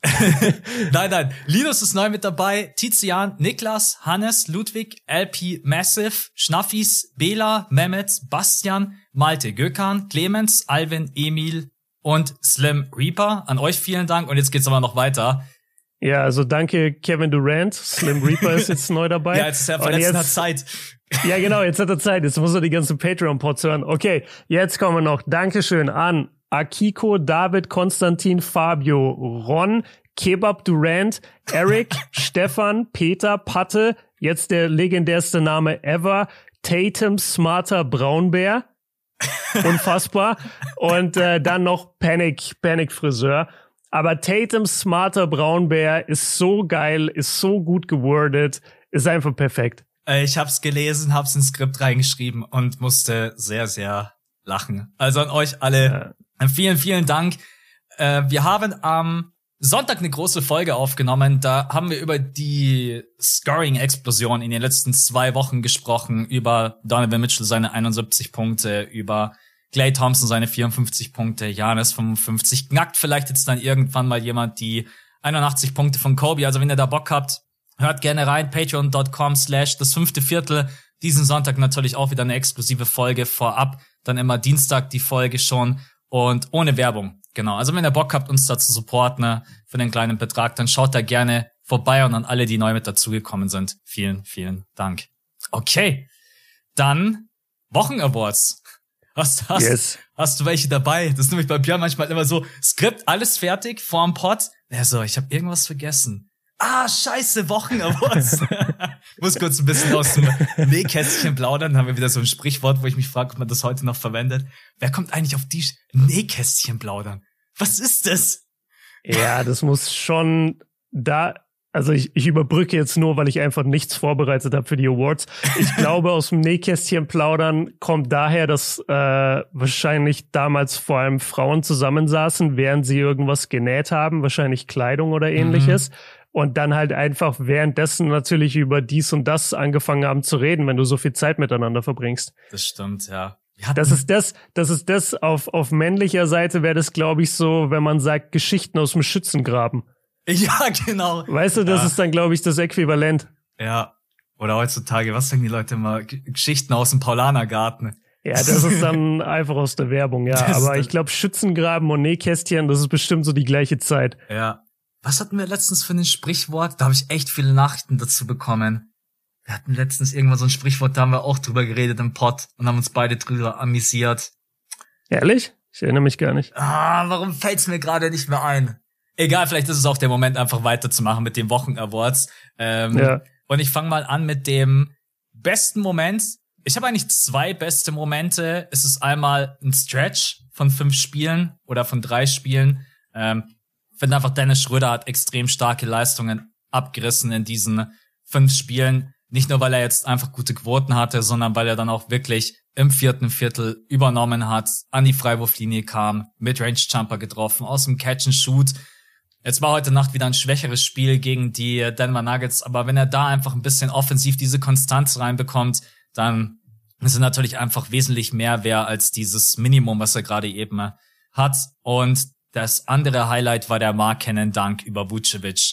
Nein. Linus ist neu mit dabei. Tizian, Niklas, Hannes, Ludwig, LP, Massive, Schnaffis, Bela, Mehmet, Bastian, Malte, Gökhan, Clemens, Alvin, Emil und Slim Reaper. An euch vielen Dank und jetzt geht's aber noch weiter. Ja, also danke Kevin Durant. Slim Reaper ist jetzt neu dabei. Ja, jetzt ist er verletzt, hat Zeit. Ja, genau, jetzt hat er Zeit. Jetzt muss er die ganzen Patreon-Pods hören. Okay, jetzt kommen wir noch. Dankeschön an Akiko, David, Konstantin, Fabio, Ron, Kebab Durant, Eric, Stefan, Peter, Patte, jetzt der legendärste Name ever, Tatum, Smarter, Braunbär. Unfassbar. Und dann noch Panic Friseur. Aber Tatum, Smarter, Braunbär ist so geil, ist so gut gewordet, ist einfach perfekt. Ich hab's gelesen, hab's ins Skript reingeschrieben und musste sehr, sehr lachen. Also an euch alle vielen, vielen Dank. Wir haben am Sonntag eine große Folge aufgenommen. Da haben wir über die Scoring-Explosion in den letzten 2 Wochen gesprochen, über Donovan Mitchell seine 71 Punkte, über Klay Thompson seine 54 Punkte, Giannis 55. Knackt vielleicht jetzt dann irgendwann mal jemand die 81 Punkte von Kobe. Also wenn ihr da Bock habt, hört gerne rein. Patreon.com/das 5. Viertel. Diesen Sonntag natürlich auch wieder eine exklusive Folge vorab. Dann immer Dienstag die Folge schon. und ohne Werbung. Genau. Also wenn ihr Bock habt, uns da zu supporten, ne, für den kleinen Betrag, dann schaut da gerne vorbei und an alle, die neu mit dazugekommen sind. Vielen, vielen Dank. Okay. Dann Wochen-Awards. Hast du welche dabei? Das ist nämlich bei Björn manchmal immer so, Skript, alles fertig, vorm Pod. Ja, so, ich habe irgendwas vergessen. Scheiße, Wochen-Awards. Muss kurz ein bisschen aus dem Nähkästchen plaudern. Dann haben wir wieder so ein Sprichwort, wo ich mich frage, ob man das heute noch verwendet. Wer kommt eigentlich auf die Nähkästchen plaudern? Was ist das? Ja, das muss schon also ich überbrücke jetzt nur, weil ich einfach nichts vorbereitet habe für die Awards. Ich glaube, aus dem Nähkästchen plaudern kommt daher, dass wahrscheinlich damals vor allem Frauen zusammensaßen, während sie irgendwas genäht haben, wahrscheinlich Kleidung oder ähnliches. Und dann halt einfach währenddessen natürlich über dies und das angefangen haben zu reden, wenn du so viel Zeit miteinander verbringst. Das stimmt, ja. Das ist das auf männlicher Seite wäre das, glaube ich, so, wenn man sagt, Geschichten aus dem Schützengraben. Ja, genau. Weißt du, das ist dann, glaube ich, das Äquivalent. Ja. Oder heutzutage, was sagen die Leute immer? Geschichten aus dem Paulanergarten. Ja, das ist dann einfach aus der Werbung, ja. Aber ich glaube, Schützengraben und Nähkästchen, das ist bestimmt so die gleiche Zeit. Ja. Was hatten wir letztens für ein Sprichwort? Da habe ich echt viele Nachrichten dazu bekommen. Wir hatten letztens irgendwann so ein Sprichwort, da haben wir auch drüber geredet im Pod und haben uns beide drüber amüsiert. Ehrlich? Ich erinnere mich gar nicht. Warum fällt's mir gerade nicht mehr ein? Egal, vielleicht ist es auch der Moment, einfach weiterzumachen mit den Wochen-Awards. Ja. Und ich fange mal an mit dem besten Moment. Ich habe eigentlich 2 beste Momente. Es ist einmal ein Stretch von 5 Spielen oder von 3 Spielen. Ich finde einfach, Dennis Schröder hat extrem starke Leistungen abgerissen in diesen 5 Spielen. Nicht nur, weil er jetzt einfach gute Quoten hatte, sondern weil er dann auch wirklich im 4. Viertel übernommen hat, an die Freiwurflinie kam, Midrange-Jumper getroffen, aus dem Catch-and-Shoot. Jetzt war heute Nacht wieder ein schwächeres Spiel gegen die Denver Nuggets, aber wenn er da einfach ein bisschen offensiv diese Konstanz reinbekommt, dann ist er natürlich einfach wesentlich mehr wert als dieses Minimum, was er gerade eben hat. Und das andere Highlight war der Markkanen-Dunk über Vucevic.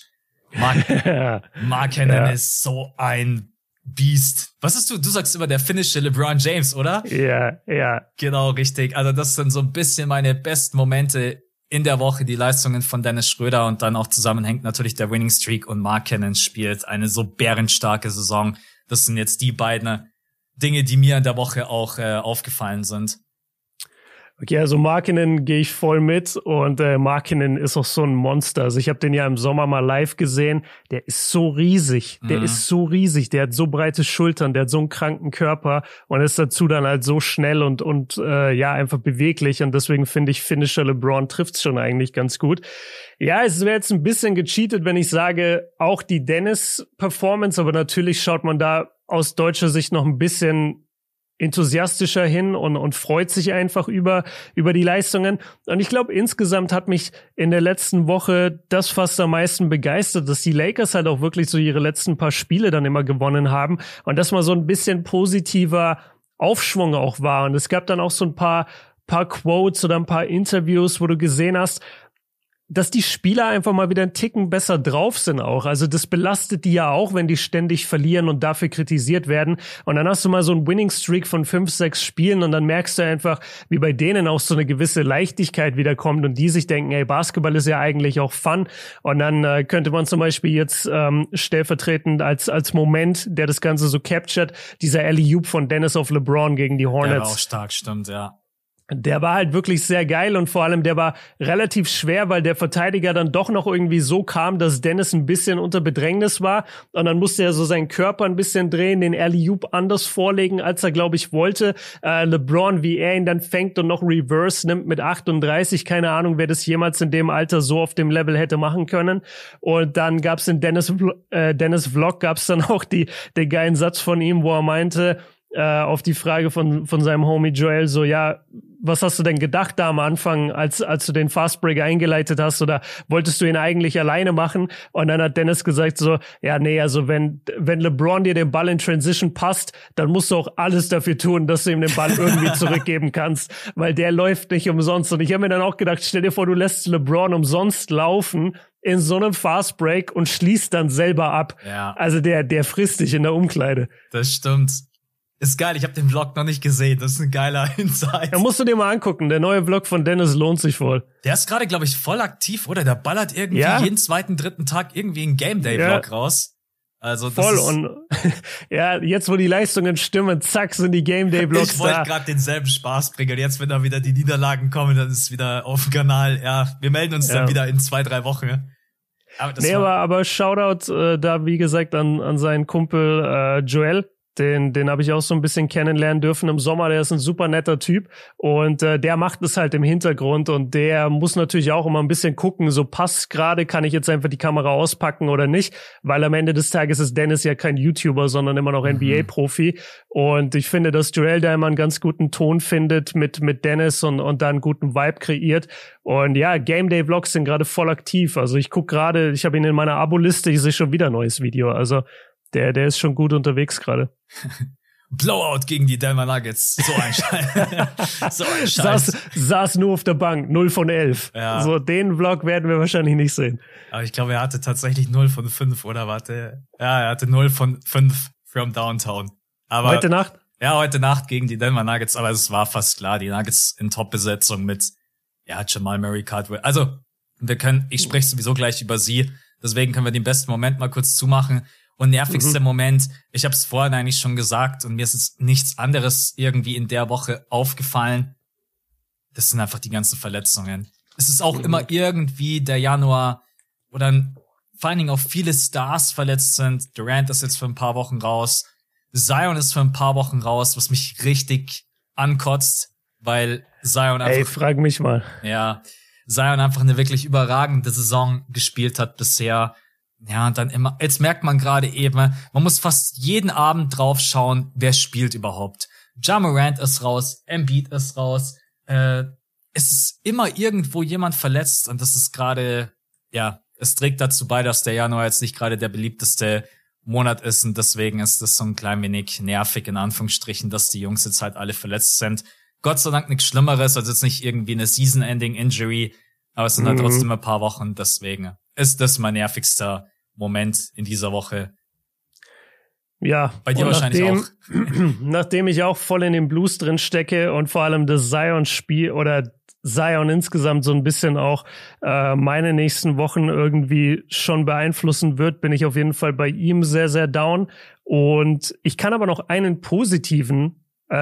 Markkanen ist so ein Biest. Was ist du? Du sagst immer der finnische LeBron James, oder? Ja, ja. Genau, richtig. Also das sind so ein bisschen meine besten Momente in der Woche, die Leistungen von Dennis Schröder und dann auch zusammenhängt natürlich der Winning Streak und Markkanen spielt eine so bärenstarke Saison. Das sind jetzt die beiden Dinge, die mir in der Woche auch aufgefallen sind. Okay, also Markkanen gehe ich voll mit und Markkanen ist auch so ein Monster. Also ich habe den ja im Sommer mal live gesehen. Der ist so riesig. Der ist so riesig. Der hat so breite Schultern. Der hat so einen kranken Körper und ist dazu dann halt so schnell und einfach beweglich. Und deswegen finde ich, finnischer LeBron trifft's schon eigentlich ganz gut. Ja, es wäre jetzt ein bisschen gecheatet, wenn ich sage, auch die Dennis-Performance. Aber natürlich schaut man da aus deutscher Sicht noch ein bisschen enthusiastischer hin und freut sich einfach über die Leistungen. Und ich glaube, insgesamt hat mich in der letzten Woche das fast am meisten begeistert, dass die Lakers halt auch wirklich so ihre letzten paar Spiele dann immer gewonnen haben und dass mal so ein bisschen positiver Aufschwung auch war. Und es gab dann auch so ein paar Quotes oder ein paar Interviews, wo du gesehen hast, dass die Spieler einfach mal wieder einen Ticken besser drauf sind auch. Also das belastet die ja auch, wenn die ständig verlieren und dafür kritisiert werden. Und dann hast du mal so einen Winning-Streak von 5, 6 Spielen und dann merkst du einfach, wie bei denen auch so eine gewisse Leichtigkeit wiederkommt und die sich denken, ey, Basketball ist ja eigentlich auch Fun. Und dann könnte man zum Beispiel jetzt stellvertretend als Moment, der das Ganze so captured, dieser Alley-Oop von Dennis auf LeBron gegen die Hornets. Der war auch stark, stimmt, ja. Der war halt wirklich sehr geil und vor allem der war relativ schwer, weil der Verteidiger dann doch noch irgendwie so kam, dass Dennis ein bisschen unter Bedrängnis war und dann musste er so seinen Körper ein bisschen drehen, den Alley-Oop anders vorlegen, als er, glaube ich, wollte. LeBron, wie er ihn dann fängt und noch Reverse nimmt mit 38, keine Ahnung, wer das jemals in dem Alter so auf dem Level hätte machen können. Und dann gab's in Dennis Vlog gab's dann auch den geilen Satz von ihm, wo er meinte, auf die Frage von seinem Homie Joel so, ja, was hast du denn gedacht da am Anfang, als du den Fastbreak eingeleitet hast oder wolltest du ihn eigentlich alleine machen? Und dann hat Dennis gesagt so, ja, nee, also wenn LeBron dir den Ball in Transition passt, dann musst du auch alles dafür tun, dass du ihm den Ball irgendwie zurückgeben kannst, weil der läuft nicht umsonst. Und ich habe mir dann auch gedacht, stell dir vor, du lässt LeBron umsonst laufen in so einem Fastbreak und schließt dann selber ab. Ja. Also der frisst dich in der Umkleide. Das stimmt. Ist geil, ich habe den Vlog noch nicht gesehen. Das ist ein geiler Insight. Da musst du dir mal angucken. Der neue Vlog von Dennis lohnt sich voll. Der ist gerade, glaube ich, voll aktiv, oder? Der ballert irgendwie jeden zweiten, dritten Tag irgendwie einen Game Day Vlog raus. Also das voll und ja, jetzt wo die Leistungen stimmen, zack, sind die Game Day Vlogs da. Ich wollte gerade denselben Spaß bringen. Jetzt, wenn da wieder die Niederlagen kommen, dann ist es wieder auf dem Kanal. Ja, wir melden uns dann wieder in 2-3 Wochen. Aber Shoutout da, wie gesagt, an seinen Kumpel Joel. Den habe ich auch so ein bisschen kennenlernen dürfen im Sommer. Der ist ein super netter Typ und der macht es halt im Hintergrund und der muss natürlich auch immer ein bisschen gucken, so passt gerade, kann ich jetzt einfach die Kamera auspacken oder nicht, weil am Ende des Tages ist Dennis ja kein YouTuber, sondern immer noch NBA-Profi und ich finde, dass Joel da immer einen ganz guten Ton findet mit Dennis und da einen guten Vibe kreiert und ja, Game Day Vlogs sind gerade voll aktiv, also ich gucke gerade, ich habe ihn in meiner Abo-Liste, ich sehe schon wieder ein neues Video, also der ist schon gut unterwegs gerade. Blowout gegen die Denver Nuggets. So ein Scheiß. Saß nur auf der Bank. 0 von 11. Ja. So, den Vlog werden wir wahrscheinlich nicht sehen. Aber ich glaube, er hatte tatsächlich 0 von 5, oder warte? Ja, er hatte 0 von 5 from Downtown. Aber heute Nacht? Ja, heute Nacht gegen die Denver Nuggets. Aber es war fast klar. Die Nuggets in Top-Besetzung mit, Jamal Murray, Caldwell. Also, ich spreche sowieso gleich über sie. Deswegen können wir den besten Moment mal kurz zumachen. Und nervigster Moment, ich habe es vorhin eigentlich schon gesagt und mir ist jetzt nichts anderes irgendwie in der Woche aufgefallen. Das sind einfach die ganzen Verletzungen. Es ist auch immer irgendwie der Januar, wo dann vor allen Dingen auch viele Stars verletzt sind. Durant ist jetzt für ein paar Wochen raus. Zion ist für ein paar Wochen raus, was mich richtig ankotzt, weil Zion einfach... Ey, frag mich mal. Ja, Zion einfach eine wirklich überragende Saison gespielt hat bisher. Ja, und dann immer, jetzt merkt man gerade eben, man muss fast jeden Abend drauf schauen, wer spielt überhaupt. Ja Morant ist raus, Embiid ist raus, es ist immer irgendwo jemand verletzt und das ist gerade, es trägt dazu bei, dass der Januar jetzt nicht gerade der beliebteste Monat ist und deswegen ist das so ein klein wenig nervig, in Anführungsstrichen, dass die Jungs jetzt halt alle verletzt sind. Gott sei Dank nichts Schlimmeres, also jetzt nicht irgendwie eine Season-Ending-Injury, aber es sind halt trotzdem ein paar Wochen, deswegen ist das mein nervigster Moment in dieser Woche. Ja. Bei dir wahrscheinlich auch. Nachdem ich auch voll in den Blues drin stecke und vor allem das Zion-Spiel oder Zion insgesamt so ein bisschen auch meine nächsten Wochen irgendwie schon beeinflussen wird, bin ich auf jeden Fall bei ihm sehr, sehr down. Und ich kann aber noch einen positiven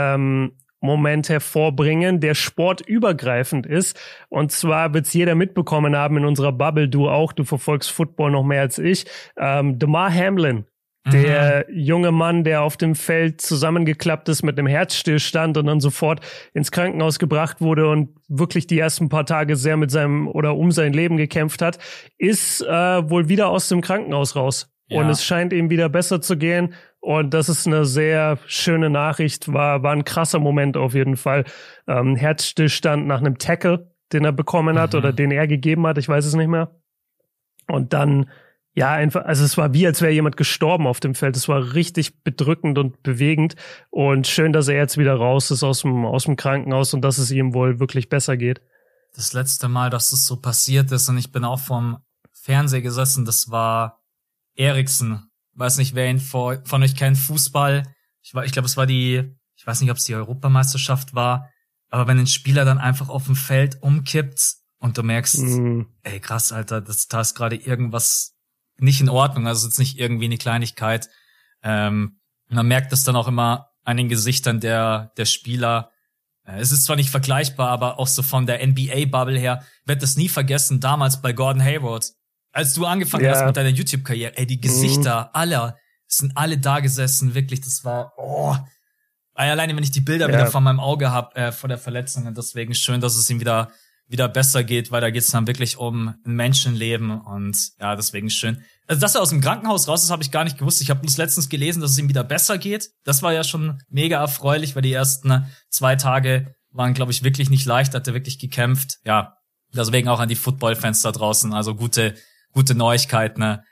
Moment hervorbringen, der sportübergreifend ist. Und zwar wird's jeder mitbekommen haben in unserer Bubble, du auch, du verfolgst Football noch mehr als ich. Damar Hamlin, der junge Mann, der auf dem Feld zusammengeklappt ist mit einem Herzstillstand und dann sofort ins Krankenhaus gebracht wurde und wirklich die ersten paar Tage sehr mit um sein Leben gekämpft hat, ist wohl wieder aus dem Krankenhaus raus. Ja. Und es scheint ihm wieder besser zu gehen. Und das ist eine sehr schöne Nachricht. War ein krasser Moment auf jeden Fall. Herzstillstand nach einem Tackle, den er bekommen hat oder den er gegeben hat. Ich weiß es nicht mehr. Und dann, einfach, also es war wie, als wäre jemand gestorben auf dem Feld. Es war richtig bedrückend und bewegend. Und schön, dass er jetzt wieder raus ist aus dem Krankenhaus und dass es ihm wohl wirklich besser geht. Das letzte Mal, dass das so passiert ist und ich bin auch vom Fernseher gesessen, das war Eriksen. Weiß nicht, wer ihn von euch kennt, Fußball. Ich glaube, es war ich weiß nicht, ob es die Europameisterschaft war, aber wenn ein Spieler dann einfach auf dem Feld umkippt und du merkst, ey, krass, Alter, da ist gerade irgendwas nicht in Ordnung, also jetzt nicht irgendwie eine Kleinigkeit. Man merkt es dann auch immer an den Gesichtern der Spieler. Es ist zwar nicht vergleichbar, aber auch so von der NBA-Bubble her, ich werde das nie vergessen, damals bei Gordon Hayward. Als du angefangen hast mit deiner YouTube-Karriere, ey, die Gesichter aller sind alle da gesessen, wirklich, das war, alleine wenn ich die Bilder wieder vor meinem Auge habe, vor der Verletzung, und deswegen schön, dass es ihm wieder besser geht, weil da geht's dann wirklich um ein Menschenleben und ja, deswegen schön. Also, dass er aus dem Krankenhaus raus ist, habe ich gar nicht gewusst. Ich habe bloß letztens gelesen, dass es ihm wieder besser geht. Das war ja schon mega erfreulich, weil die ersten 2 Tage waren, glaube ich, wirklich nicht leicht, hat er wirklich gekämpft. Ja, deswegen auch an die Football-Fans da draußen, also gute Neuigkeit, ne?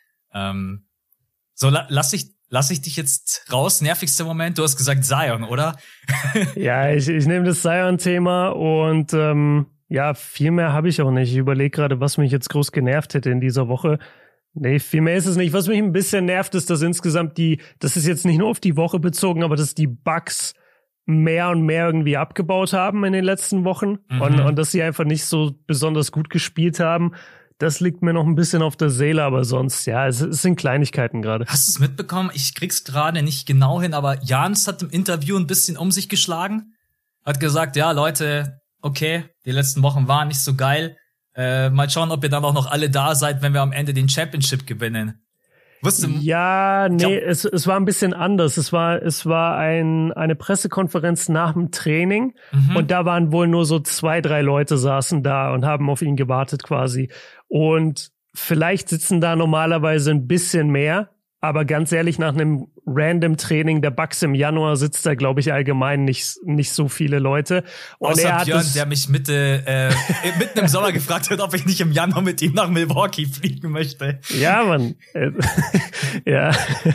So, lass ich dich jetzt raus. Nervigster Moment, du hast gesagt Zion, oder? Ja, ich nehme das Zion-Thema und viel mehr habe ich auch nicht. Ich überlege gerade, was mich jetzt groß genervt hätte in dieser Woche. Nee, viel mehr ist es nicht. Was mich ein bisschen nervt, ist, dass insgesamt das ist jetzt nicht nur auf die Woche bezogen, aber dass die Bucks mehr und mehr irgendwie abgebaut haben in den letzten Wochen und dass sie einfach nicht so besonders gut gespielt haben. Das liegt mir noch ein bisschen auf der Seele, aber sonst, ja, es sind Kleinigkeiten gerade. Hast du es mitbekommen? Ich krieg's gerade nicht genau hin, aber Giannis hat im Interview ein bisschen um sich geschlagen. Hat gesagt, ja, Leute, okay, die letzten Wochen waren nicht so geil. Mal schauen, ob ihr dann auch noch alle da seid, wenn wir am Ende den Championship gewinnen. Ja, nee, es war ein bisschen anders. Es war eine Pressekonferenz nach dem Training und da waren wohl nur so 2, 3 Leute saßen da und haben auf ihn gewartet quasi. Und vielleicht sitzen da normalerweise ein bisschen mehr, aber ganz ehrlich, nach einem random Training der Bucks im Januar sitzt da, glaube ich, allgemein nicht so viele Leute. Und außer Björn, der mich mitten im Sommer gefragt hat, ob ich nicht im Januar mit ihm nach Milwaukee fliegen möchte. Ja, Mann. Ja.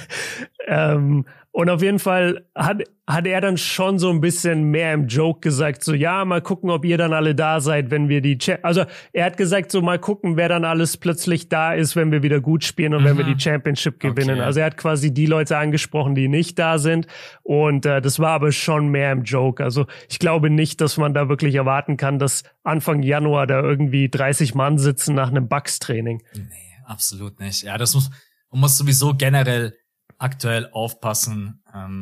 Und auf jeden Fall hat er dann schon so ein bisschen mehr im Joke gesagt, so, ja, mal gucken, ob ihr dann alle da seid, wenn wir also er hat gesagt, so, mal gucken, wer dann alles plötzlich da ist, wenn wir wieder gut spielen und wenn wir die Championship gewinnen. Okay. Also er hat quasi die Leute angesprochen, die nicht da sind und das war aber schon mehr im Joke. Also ich glaube nicht, dass man da wirklich erwarten kann, dass Anfang Januar da irgendwie 30 Mann sitzen nach einem Bucks-Training. Nee, absolut nicht. Ja, man muss sowieso generell aktuell aufpassen,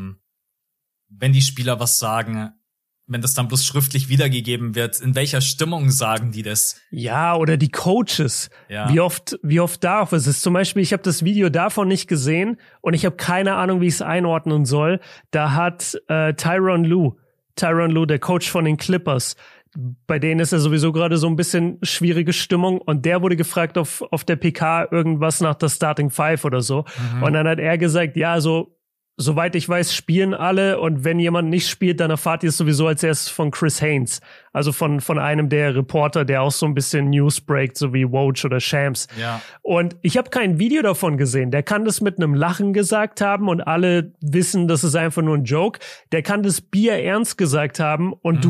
wenn die Spieler was sagen, wenn das dann bloß schriftlich wiedergegeben wird, in welcher Stimmung sagen die das? Ja, oder die Coaches. Ja. Wie oft darf es ist. Zum Beispiel, ich habe das Video davon nicht gesehen und ich habe keine Ahnung, wie ich es einordnen soll. Da hat Tyronn Lue, der Coach von den Clippers, bei denen ist ja sowieso gerade so ein bisschen schwierige Stimmung und der wurde gefragt auf der PK irgendwas nach der Starting Five oder so. Und dann hat er gesagt, ja, soweit ich weiß, spielen alle und wenn jemand nicht spielt, dann erfahrt ihr es sowieso als erstes von Chris Haynes. Also von einem der Reporter, der auch so ein bisschen News breakt, so wie Woj oder Shams. Ja. Und ich habe kein Video davon gesehen. Der kann das mit einem Lachen gesagt haben und alle wissen, das ist einfach nur ein Joke. Der kann das bierernst gesagt haben und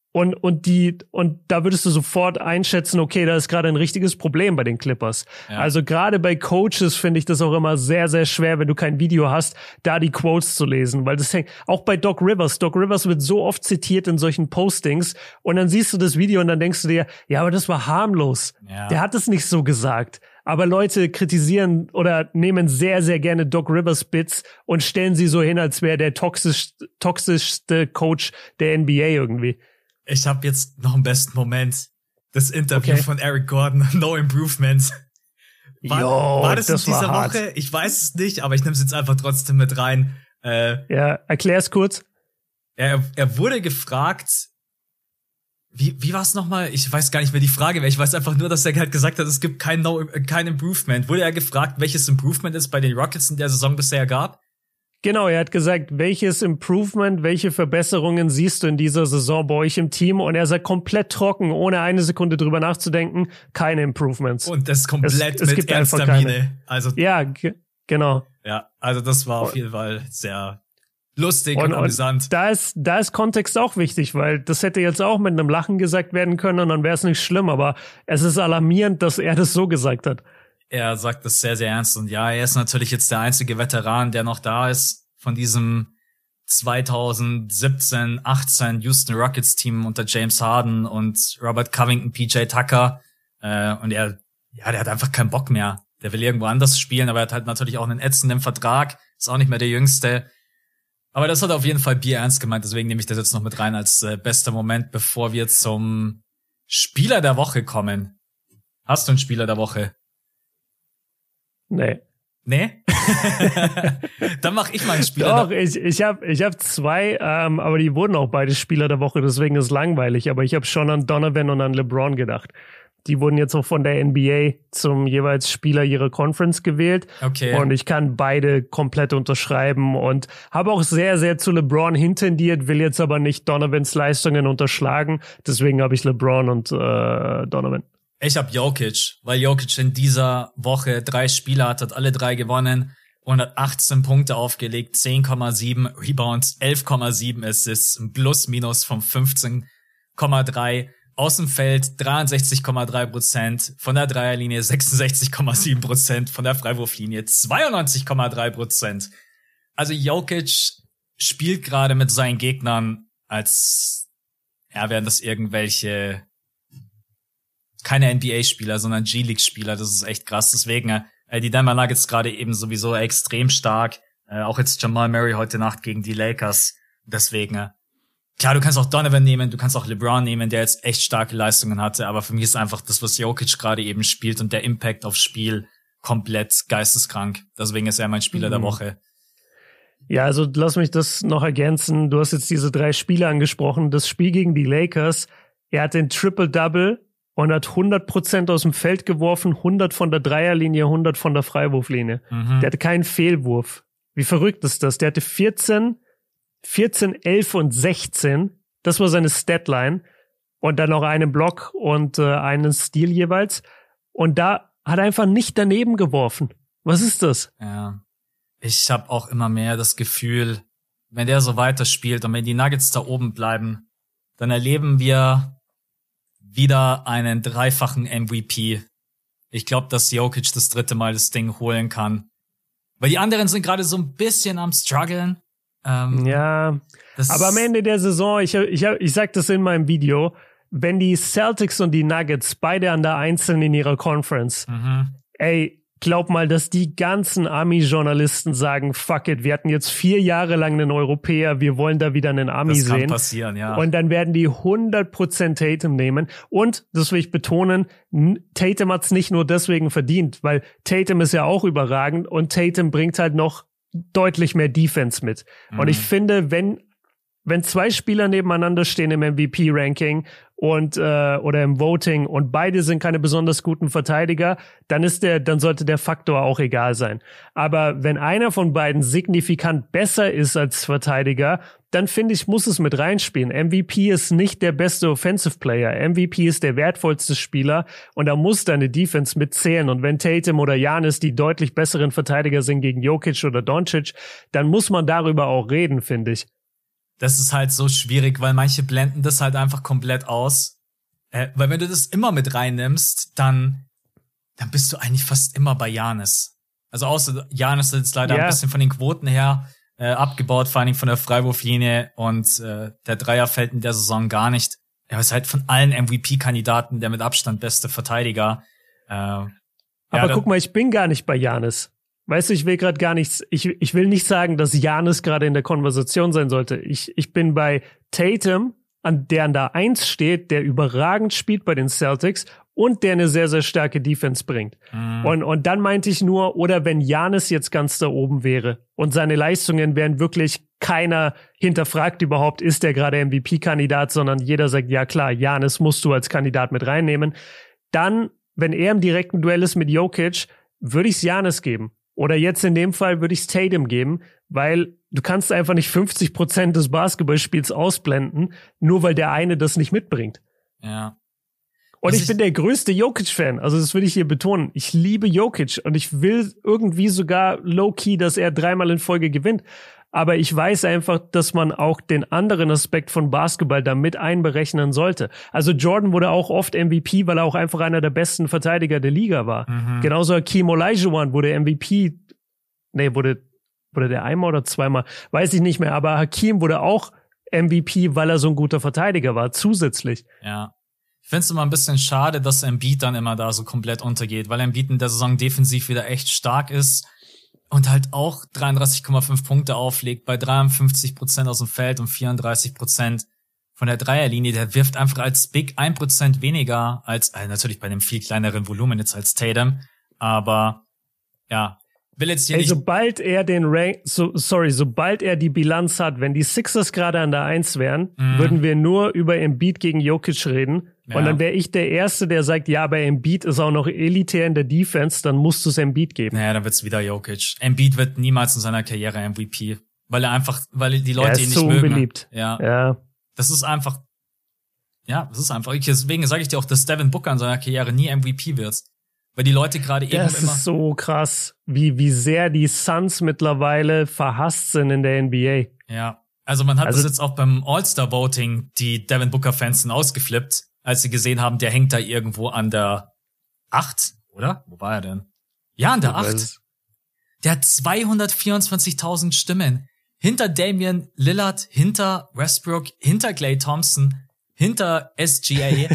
Und da würdest du sofort einschätzen, okay, da ist gerade ein richtiges Problem bei den Clippers. Ja. Also gerade bei Coaches finde ich das auch immer sehr, sehr schwer, wenn du kein Video hast, da die Quotes zu lesen, weil das hängt, auch bei Doc Rivers. Doc Rivers wird so oft zitiert in solchen Postings und dann siehst du das Video und dann denkst du dir, ja, aber das war harmlos. Ja. Der hat es nicht so gesagt. Aber Leute kritisieren oder nehmen sehr, sehr gerne Doc Rivers Bits und stellen sie so hin, als wäre der toxischste Coach der NBA irgendwie. Ich habe jetzt noch einen besten Moment. Das Interview von Eric Gordon, No Improvement. War das in dieser Woche? Ich weiß es nicht, aber ich nehme es jetzt einfach trotzdem mit rein. Ja, erklär's kurz. Er wurde gefragt, wie war es nochmal? Ich weiß gar nicht mehr die Frage, weil ich weiß einfach nur, dass er halt gesagt hat, es gibt kein Improvement. Wurde er gefragt, welches Improvement es bei den Rockets in der Saison bisher gab? Genau, er hat gesagt, welches Improvement, welche Verbesserungen siehst du in dieser Saison bei euch im Team? Und er sagt komplett trocken, ohne eine Sekunde drüber nachzudenken, keine Improvements. Und das komplett mit ernster Miene. Also, ja, genau. Ja, also das war auf jeden Fall sehr lustig und amüsant. Und da ist Kontext auch wichtig, weil das hätte jetzt auch mit einem Lachen gesagt werden können und dann wäre es nicht schlimm, aber es ist alarmierend, dass er das so gesagt hat. Er sagt das sehr, sehr ernst. Und ja, er ist natürlich jetzt der einzige Veteran, der noch da ist von diesem 2017, 18 Houston Rockets Team unter James Harden und Robert Covington, PJ Tucker. Und der hat einfach keinen Bock mehr. Der will irgendwo anders spielen, aber er hat halt natürlich auch einen ätzenden Vertrag. Ist auch nicht mehr der Jüngste. Aber das hat er auf jeden Fall bierernst gemeint. Deswegen nehme ich das jetzt noch mit rein als bester Moment, bevor wir zum Spieler der Woche kommen. Hast du einen Spieler der Woche? Nee? Dann mach ich mal einen Spieler. Doch, ich hab 2, aber die wurden auch beide Spieler der Woche, deswegen ist es langweilig. Aber ich habe schon an Donovan und an LeBron gedacht. Die wurden jetzt auch von der NBA zum jeweils Spieler ihrer Conference gewählt. Okay. Und ich kann beide komplett unterschreiben und habe auch sehr, sehr zu LeBron hintendiert, will jetzt aber nicht Donovans Leistungen unterschlagen. Deswegen habe ich LeBron und Donovan. Ich habe Jokic, weil Jokic in dieser Woche 3 Spiele hat alle 3 gewonnen und hat 18 Punkte aufgelegt, 10,7 Rebounds, 11,7 Assists, ein Plus-Minus von 15,3 Aus dem Feld 63,3%, von der Dreierlinie 66,7%, von der Freiwurflinie 92,3%. Also Jokic spielt gerade mit seinen Gegnern, als wären das irgendwelche, keine NBA-Spieler, sondern G-League-Spieler. Das ist echt krass. Deswegen, die Denver Nuggets gerade eben sowieso extrem stark. Auch jetzt Jamal Murray heute Nacht gegen die Lakers. Deswegen, klar, du kannst auch Donovan nehmen, du kannst auch LeBron nehmen, der jetzt echt starke Leistungen hatte. Aber für mich ist einfach das, was Jokic gerade eben spielt und der Impact aufs Spiel komplett geisteskrank. Deswegen ist er mein Spieler der Woche. Ja, also lass mich das noch ergänzen. Du hast jetzt diese 3 Spiele angesprochen. Das Spiel gegen die Lakers, er hat den Triple-Double und hat 100% aus dem Feld geworfen, 100 von der Dreierlinie, 100 von der Freiwurflinie. Der hatte keinen Fehlwurf. Wie verrückt ist das? Der hatte 14, 11 und 16. Das war seine Statline. Und dann noch einen Block und einen Steal jeweils. Und da hat er einfach nicht daneben geworfen. Was ist das? Ja. Ich habe auch immer mehr das Gefühl, wenn der so weiterspielt und wenn die Nuggets da oben bleiben, dann erleben wir wieder einen 3-fachen MVP. Ich glaube, dass Jokic das 3. Mal das Ding holen kann. Weil die anderen sind gerade so ein bisschen am struggeln. Ja, aber am Ende der Saison, ich sag das in meinem Video, wenn die Celtics und die Nuggets beide an der 1 sind in ihrer Conference, ey, glaub mal, dass die ganzen Ami-Journalisten sagen, fuck it, wir hatten jetzt 4 Jahre lang einen Europäer, wir wollen da wieder einen Ami sehen. Das kann passieren, ja. Und dann werden die 100% Tatum nehmen. Und, das will ich betonen, Tatum hat's nicht nur deswegen verdient, weil Tatum ist ja auch überragend und Tatum bringt halt noch deutlich mehr Defense mit. Und ich finde, wenn 2 Spieler nebeneinander stehen im MVP-Ranking und oder im Voting und beide sind keine besonders guten Verteidiger, dann sollte der Faktor auch egal sein. Aber wenn einer von beiden signifikant besser ist als Verteidiger, dann finde ich, muss es mit reinspielen. MVP ist nicht der beste Offensive Player. MVP ist der wertvollste Spieler und da muss deine Defense mitzählen. Und wenn Tatum oder Giannis die deutlich besseren Verteidiger sind gegen Jokic oder Doncic, dann muss man darüber auch reden, finde ich. Das ist halt so schwierig, weil manche blenden das halt einfach komplett aus. Weil wenn du das immer mit reinnimmst, dann bist du eigentlich fast immer bei Giannis. Also außer Giannis ist jetzt leider ein bisschen von den Quoten her abgebaut, vor allen Dingen von der Freiwurflinie und der Dreier fällt in der Saison gar nicht. Er ist halt von allen MVP-Kandidaten der mit Abstand beste Verteidiger. Aber guck mal, ich bin gar nicht bei Giannis. Weißt du, ich will gerade gar nichts, ich will nicht sagen, dass Giannis gerade in der Konversation sein sollte. Ich bin bei Tatum, der an der 1 steht, der überragend spielt bei den Celtics und der eine sehr, sehr starke Defense bringt. Und dann meinte ich nur, oder wenn Giannis jetzt ganz da oben wäre und seine Leistungen wären wirklich, keiner hinterfragt überhaupt, ist der gerade MVP-Kandidat, sondern jeder sagt, ja klar, Giannis musst du als Kandidat mit reinnehmen. Dann, wenn er im direkten Duell ist mit Jokic, würde ich es Giannis geben. Oder jetzt in dem Fall würde ich es Tatum geben, weil du kannst einfach nicht 50% des Basketballspiels ausblenden, nur weil der eine das nicht mitbringt. Ja. Und ich bin der größte Jokic-Fan, also das will ich hier betonen. Ich liebe Jokic und ich will irgendwie sogar low-key, dass er 3-mal in Folge gewinnt. Aber ich weiß einfach, dass man auch den anderen Aspekt von Basketball da mit einberechnen sollte. Also Jordan wurde auch oft MVP, weil er auch einfach einer der besten Verteidiger der Liga war. Genauso Hakeem Olajuwon wurde MVP. Nee, wurde der einmal oder zweimal? Weiß ich nicht mehr. Aber Hakeem wurde auch MVP, weil er so ein guter Verteidiger war, zusätzlich. Ja. Ich finde es immer ein bisschen schade, dass Embiid dann immer da so komplett untergeht, weil Embiid in der Saison defensiv wieder echt stark ist. Und halt auch 33,5 Punkte auflegt bei 53% aus dem Feld und 34% von der Dreierlinie. Der wirft einfach als Big 1% weniger als, natürlich bei einem viel kleineren Volumen jetzt als Tatum. Aber, ja, will jetzt hier nicht. Sobald er sobald er die Bilanz hat, wenn die Sixers gerade an der 1 wären, würden wir nur über Embiid gegen Jokic reden. Ja. Und dann wäre ich der Erste, der sagt, ja, aber Embiid ist auch noch elitär in der Defense, dann musst du es Embiid geben. Naja, dann wird's wieder Jokic. Embiid wird niemals in seiner Karriere MVP, weil die Leute ihn nicht so mögen. Unbeliebt. Ja. Das ist einfach. Deswegen sage ich dir auch, dass Devin Booker in seiner Karriere nie MVP wird. Weil die Leute gerade eben das ist so krass, wie sehr die Suns mittlerweile verhasst sind in der NBA. Ja. Also man hat das jetzt auch beim All-Star-Voting, die Devin Booker-Fans sind ausgeflippt. als sie gesehen haben, der hängt da irgendwo an der 8, oder? Wo war er denn? Ja, an der 8. Der hat 224.000 Stimmen. Hinter Damian Lillard, hinter Westbrook, hinter Klay Thompson, hinter SGA.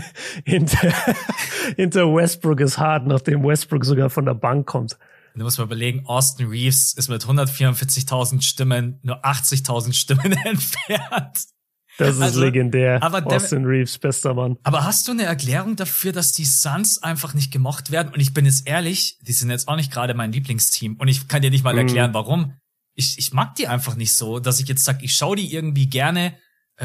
hinter Westbrook ist hart, nachdem Westbrook sogar von der Bank kommt. Du musst mal überlegen, Austin Reeves ist mit 144.000 Stimmen nur 80.000 Stimmen entfernt. Das ist legendär. Aber Austin Reeves, bester Mann. Aber hast du eine Erklärung dafür, dass die Suns einfach nicht gemocht werden? Und ich bin jetzt ehrlich, die sind jetzt auch nicht gerade mein Lieblingsteam. Und ich kann dir nicht mal erklären, warum. Ich mag die einfach nicht so, dass ich jetzt sage, ich schaue die irgendwie gerne.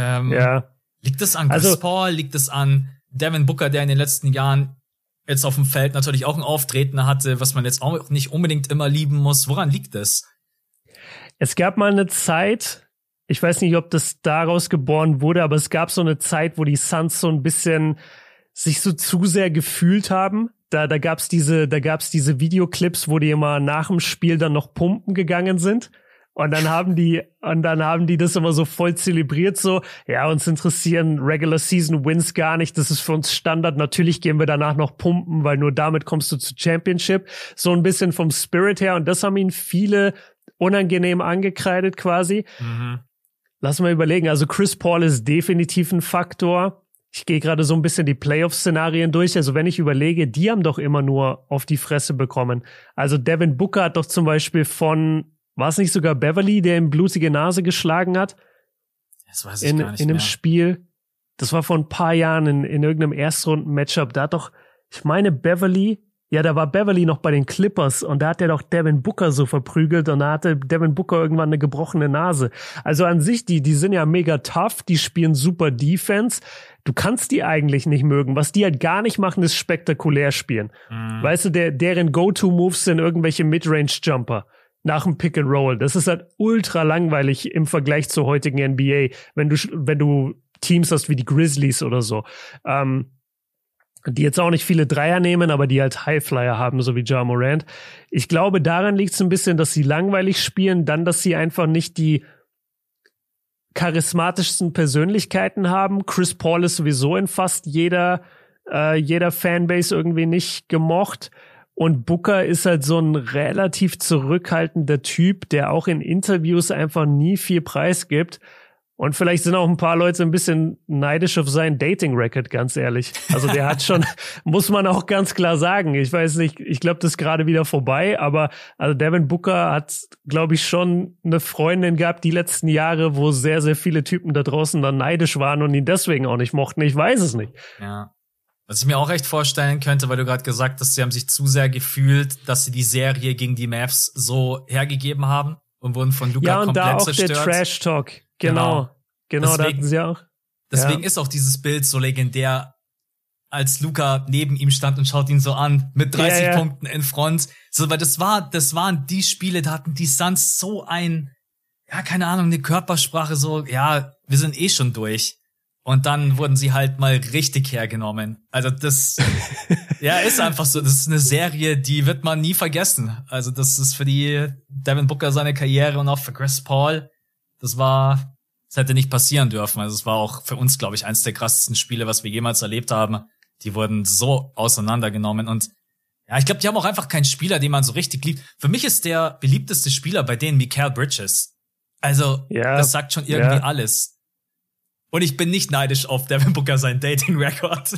Liegt das an Chris Paul? Liegt das an Devin Booker, der in den letzten Jahren jetzt auf dem Feld natürlich auch ein Auftreten hatte, was man jetzt auch nicht unbedingt immer lieben muss? Woran liegt das? Es gab mal eine Zeit, ich weiß nicht, ob das daraus geboren wurde, aber es gab so eine Zeit, wo die Suns so ein bisschen sich so zu sehr gefühlt haben. Da gab's diese Videoclips, wo die immer nach dem Spiel dann noch pumpen gegangen sind. Und dann haben die das immer so voll zelebriert, so, ja, uns interessieren Regular Season Wins gar nicht, das ist für uns Standard, natürlich gehen wir danach noch pumpen, weil nur damit kommst du zu Championship. So ein bisschen vom Spirit her, und das haben ihnen viele unangenehm angekreidet quasi. Lass mal überlegen, also Chris Paul ist definitiv ein Faktor. Ich gehe gerade so ein bisschen die Playoff-Szenarien durch. Also wenn ich überlege, die haben doch immer nur auf die Fresse bekommen. Also Devin Booker hat doch zum Beispiel war es nicht sogar Beverly, der ihm blutige Nase geschlagen hat? Das weiß ich gar nicht in einem mehr. Spiel. Das war vor ein paar Jahren in irgendeinem Erstrunden-Matchup. Da hat doch, ich meine Beverly, ja, da war Beverly noch bei den Clippers und da hat er doch Devin Booker so verprügelt und da hatte Devin Booker irgendwann eine gebrochene Nase. Also an sich, die sind ja mega tough, die spielen super Defense. Du kannst die eigentlich nicht mögen. Was die halt gar nicht machen, ist spektakulär spielen. Weißt du, deren Go-To-Moves sind irgendwelche Midrange-Jumper nach dem Pick and Roll. Das ist halt ultra langweilig im Vergleich zur heutigen NBA, wenn du Teams hast wie die Grizzlies oder so. Die jetzt auch nicht viele Dreier nehmen, aber die halt Highflyer haben, so wie Ja Morant. Ich glaube, daran liegt es ein bisschen, dass sie langweilig spielen, dann, dass sie einfach nicht die charismatischsten Persönlichkeiten haben. Chris Paul ist sowieso in fast jeder Fanbase irgendwie nicht gemocht. Und Booker ist halt so ein relativ zurückhaltender Typ, der auch in Interviews einfach nie viel preisgibt. Und vielleicht sind auch ein paar Leute ein bisschen neidisch auf seinen Dating-Record, ganz ehrlich. Also der hat schon, muss man auch ganz klar sagen. Ich weiß nicht, ich glaube, das ist gerade wieder vorbei, aber also Devin Booker hat, glaube ich, schon eine Freundin gehabt die letzten Jahre, wo sehr, sehr viele Typen da draußen dann neidisch waren und ihn deswegen auch nicht mochten. Ich weiß es nicht. Ja. Was ich mir auch echt vorstellen könnte, weil du gerade gesagt hast, sie haben sich zu sehr gefühlt, dass sie die Serie gegen die Mavs so hergegeben haben und wurden von Luka komplett zerstört. Ja, und da auch der Trash-Talk. Genau, deswegen, da hatten sie auch. Deswegen ist auch dieses Bild so legendär, als Luka neben ihm stand und schaut ihn so an, mit 30 Punkten in Front. So, weil das waren die Spiele, da hatten die Suns so keine Ahnung, eine Körpersprache so, ja, wir sind eh schon durch. Und dann wurden sie halt mal richtig hergenommen. Also das, ist einfach so. Das ist eine Serie, die wird man nie vergessen. Also das ist für die Devin Booker seine Karriere und auch für Chris Paul. Das hätte nicht passieren dürfen. Also es war auch für uns, glaube ich, eins der krassesten Spiele, was wir jemals erlebt haben. Die wurden so auseinandergenommen. Und ja, ich glaube, die haben auch einfach keinen Spieler, den man so richtig liebt. Für mich ist der beliebteste Spieler bei denen Mikal Bridges. Also, das sagt schon irgendwie alles. Und ich bin nicht neidisch auf Devin Booker seinen Dating-Record.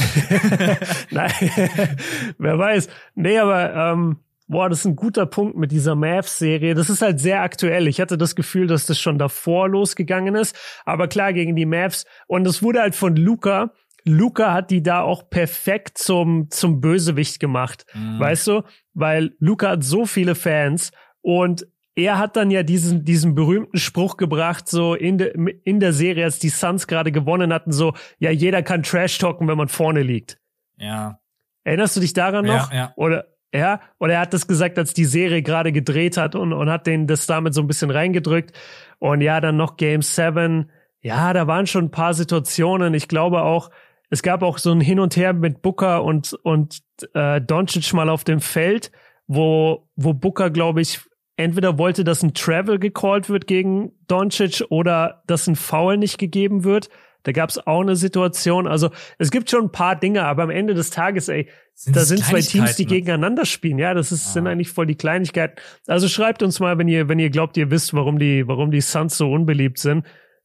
Nein, wer weiß. Nee, aber das ist ein guter Punkt mit dieser Mavs-Serie. Das ist halt sehr aktuell. Ich hatte das Gefühl, dass das schon davor losgegangen ist. Aber klar, gegen die Mavs. Und es wurde halt von Luka. Luka hat die da auch perfekt zum Bösewicht gemacht. Weißt du? Weil Luka hat so viele Fans und er hat dann ja diesen berühmten Spruch gebracht, so in der Serie, als die Suns gerade gewonnen hatten, so, ja, jeder kann Trash-talken, wenn man vorne liegt. Ja. Erinnerst du dich daran noch? Ja. Oder er hat das gesagt, als die Serie gerade gedreht hat und hat denen das damit so ein bisschen reingedrückt. Und ja, dann noch Game 7. Ja, da waren schon ein paar Situationen. Ich glaube auch, es gab auch so ein Hin und Her mit Booker und Doncic mal auf dem Feld, wo Booker, glaube ich, entweder wollte, dass ein Travel gecallt wird gegen Doncic oder dass ein Foul nicht gegeben wird. Da gab's auch eine Situation. Also es gibt schon ein paar Dinge, aber am Ende des Tages, da sind zwei Teams, die gegeneinander spielen. Ja, sind eigentlich voll die Kleinigkeiten. Also schreibt uns mal, wenn ihr glaubt, ihr wisst, warum die Suns so unbeliebt sind.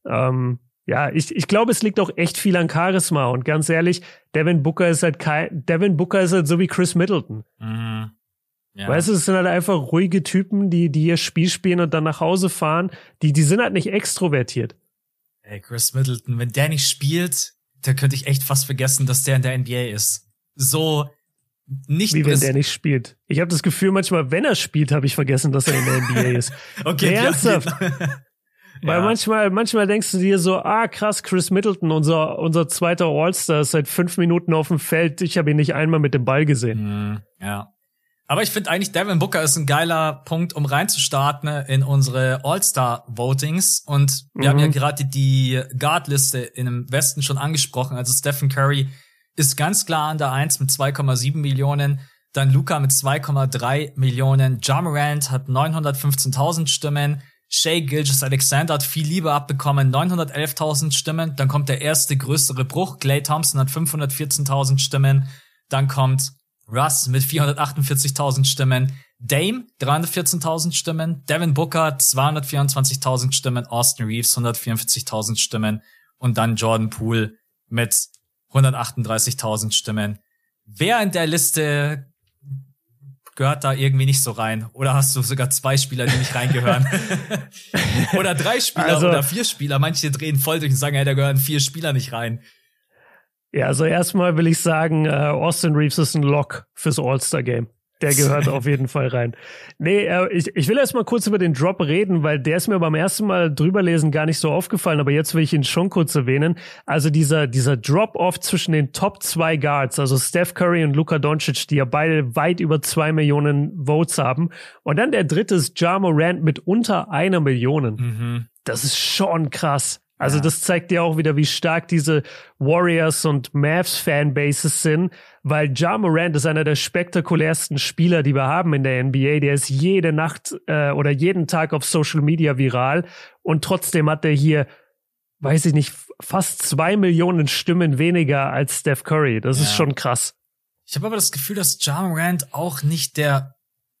Ja, ich glaube, es liegt auch echt viel an Charisma. Und ganz ehrlich, Devin Booker ist halt so wie Chris Middleton. Mhm. Ja. Weißt du, es sind halt einfach ruhige Typen, die ihr Spiel spielen und dann nach Hause fahren. Die sind halt nicht extrovertiert. Ey, Chris Middleton, wenn der nicht spielt, da könnte ich echt fast vergessen, dass der in der NBA ist. So nicht. Wie wenn der nicht spielt. Ich habe das Gefühl, manchmal, wenn er spielt, habe ich vergessen, dass er in der NBA ist. Okay, ernsthaft. Weil manchmal denkst du dir so, krass, Chris Middleton, unser zweiter All-Star, ist seit 5 Minuten auf dem Feld. Ich habe ihn nicht einmal mit dem Ball gesehen. Ja. Aber ich finde eigentlich, Devin Booker ist ein geiler Punkt, um reinzustarten in unsere All-Star-Votings. Und wir haben ja gerade die Guard-Liste im Westen schon angesprochen. Also Stephen Curry ist ganz klar an der 1 mit 2,7 Millionen. Dann Luka mit 2,3 Millionen. Ja Morant hat 915.000 Stimmen. Shai Gilgeous-Alexander hat viel Liebe abbekommen, 911.000 Stimmen. Dann kommt der erste größere Bruch. Klay Thompson hat 514.000 Stimmen. Dann kommt Russ mit 448.000 Stimmen. Dame 314.000 Stimmen. Devin Booker 224.000 Stimmen. Austin Reeves 144.000 Stimmen. Und dann Jordan Poole mit 138.000 Stimmen. Wer in der Liste gehört da irgendwie nicht so rein? Oder hast du sogar 2 Spieler, die nicht reingehören? Oder 3 Spieler oder 4 Spieler. Manche drehen voll durch und sagen, hey, da gehören 4 Spieler nicht rein. Ja, also erstmal will ich sagen, Austin Reeves ist ein Lock fürs All-Star-Game. Der gehört auf jeden Fall rein. Nee, ich will erst mal kurz über den Drop reden, weil der ist mir beim ersten Mal drüberlesen gar nicht so aufgefallen, aber jetzt will ich ihn schon kurz erwähnen. Also dieser Drop-Off zwischen den Top 2 Guards, also Steph Curry und Luka Doncic, die ja beide weit über 2 Millionen Votes haben. Und dann der dritte ist Ja Morant mit unter 1 Million. Das ist schon krass. Also das zeigt dir auch wieder, wie stark diese Warriors und Mavs Fanbases sind, weil Ja Morant ist einer der spektakulärsten Spieler, die wir haben in der NBA. Der ist jede Nacht oder jeden Tag auf Social Media viral und trotzdem hat er hier, weiß ich nicht, fast 2 Millionen Stimmen weniger als Steph Curry. Das ist schon krass. Ich habe aber das Gefühl, dass Ja Morant auch nicht der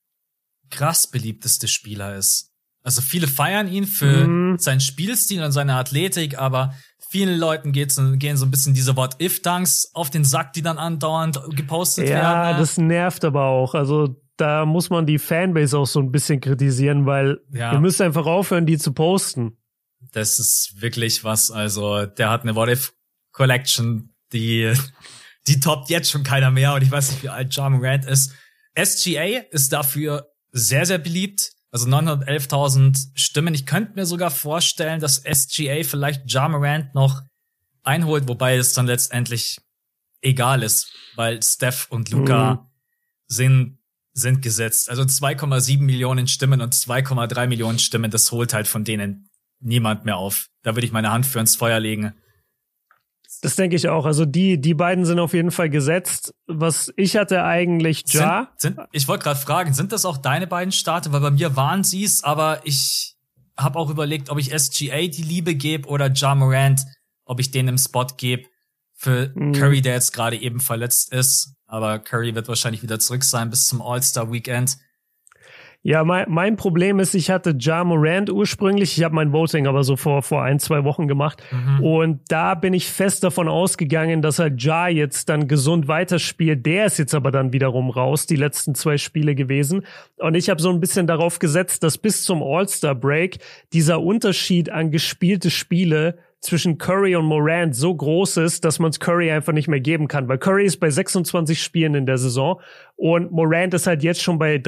krass beliebteste Spieler ist. Also viele feiern ihn für seinen Spielstil und seine Athletik, aber vielen Leuten gehen so ein bisschen diese What-If-Dunks auf den Sack, die dann andauernd gepostet werden. Ja, das nervt aber auch. Also da muss man die Fanbase auch so ein bisschen kritisieren, weil ihr müsst einfach aufhören, die zu posten. Das ist wirklich was, also der hat eine What-If-Collection, die toppt jetzt schon keiner mehr und ich weiß nicht, wie alt Ja Morant ist. SGA ist dafür sehr, sehr beliebt. Also 911.000 Stimmen. Ich könnte mir sogar vorstellen, dass SGA vielleicht Ja Morant noch einholt, wobei es dann letztendlich egal ist, weil Steph und Luka sind gesetzt. Also 2,7 Millionen Stimmen und 2,3 Millionen Stimmen, das holt halt von denen niemand mehr auf. Da würde ich meine Hand für ins Feuer legen. Das denke ich auch. Also die beiden sind auf jeden Fall gesetzt. Was ich hatte eigentlich Ja. Ich wollte gerade fragen, sind das auch deine beiden Starter? Weil bei mir waren sie's, aber ich habe auch überlegt, ob ich SGA die Liebe gebe oder Ja Morant, ob ich den im Spot gebe für Curry, der jetzt gerade eben verletzt ist. Aber Curry wird wahrscheinlich wieder zurück sein bis zum All-Star-Weekend. Ja, mein Problem ist, ich hatte Ja Morant ursprünglich, ich habe mein Voting aber so vor 1-2 Wochen gemacht und da bin ich fest davon ausgegangen, dass halt Ja jetzt dann gesund weiterspielt. Der ist jetzt aber dann wiederum raus, die letzten 2 Spiele gewesen und ich habe so ein bisschen darauf gesetzt, dass bis zum All-Star-Break dieser Unterschied an gespielte Spiele zwischen Curry und Morant so groß ist, dass man es Curry einfach nicht mehr geben kann. Weil Curry ist bei 26 Spielen in der Saison und Morant ist halt jetzt schon bei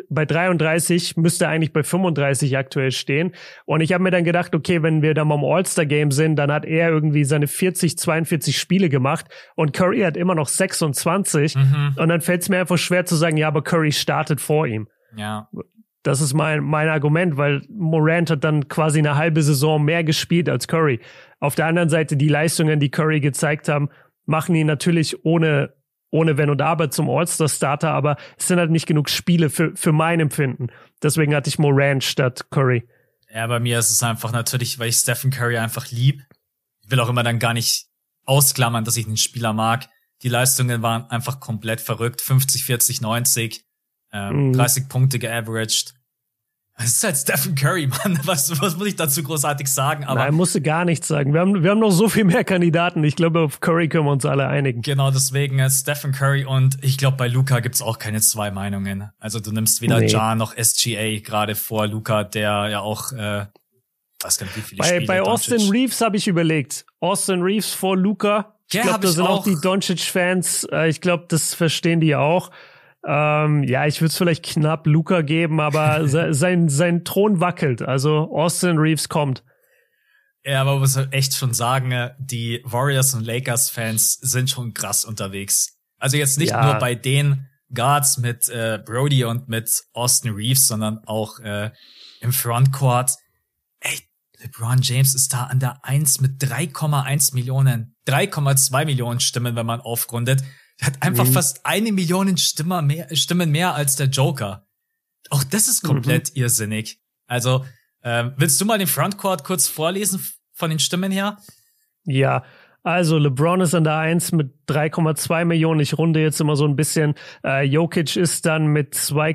33, müsste eigentlich bei 35 aktuell stehen. Und ich habe mir dann gedacht, okay, wenn wir dann mal im All-Star-Game sind, dann hat er irgendwie seine 42 Spiele gemacht und Curry hat immer noch 26. Und dann fällt es mir einfach schwer zu sagen, ja, aber Curry startet vor ihm. Ja. Das ist mein Argument, weil Morant hat dann quasi eine halbe Saison mehr gespielt als Curry. Auf der anderen Seite, die Leistungen, die Curry gezeigt haben, machen ihn natürlich ohne Wenn und Aber zum All-Star-Starter, aber es sind halt nicht genug Spiele für mein Empfinden. Deswegen hatte ich Morant statt Curry. Ja, bei mir ist es einfach natürlich, weil ich Stephen Curry einfach lieb, will auch immer dann gar nicht ausklammern, dass ich den Spieler mag. Die Leistungen waren einfach komplett verrückt. 50, 40, 90, 30 Punkte geaveraged. Das ist halt Stephen Curry, Mann. Was muss ich dazu großartig sagen? Aber nein, musste gar nichts sagen. Wir haben noch so viel mehr Kandidaten. Ich glaube, auf Curry können wir uns alle einigen. Genau, deswegen Stephen Curry und ich glaube, bei Luka gibt's auch keine zwei Meinungen. Also du nimmst weder Ja noch SGA gerade vor Luka, der ja auch weiß gar nicht, wie viele Spiele. Bei Austin Reeves habe ich überlegt. Austin Reeves vor Luka. Ich glaube, das sind auch die Doncic-Fans. Ich glaube, das verstehen die auch. Ja, ich würde es vielleicht knapp Luka geben, aber sein Thron wackelt. Also Austin Reeves kommt. Ja, aber man muss halt echt schon sagen, die Warriors und Lakers-Fans sind schon krass unterwegs. Also jetzt nicht nur bei den Guards mit Brody und mit Austin Reeves, sondern auch im Frontcourt. Ey, LeBron James ist da an der 1 mit 3,1 Millionen, 3,2 Millionen Stimmen, wenn man aufrundet. Er hat einfach fast 1 Million Stimmen mehr als der Joker. Auch das ist komplett irrsinnig. Also, willst du mal den Frontcourt kurz vorlesen von den Stimmen her? Ja, also LeBron ist an der 1 mit 3,2 Millionen. Ich runde jetzt immer so ein bisschen. Jokic ist dann mit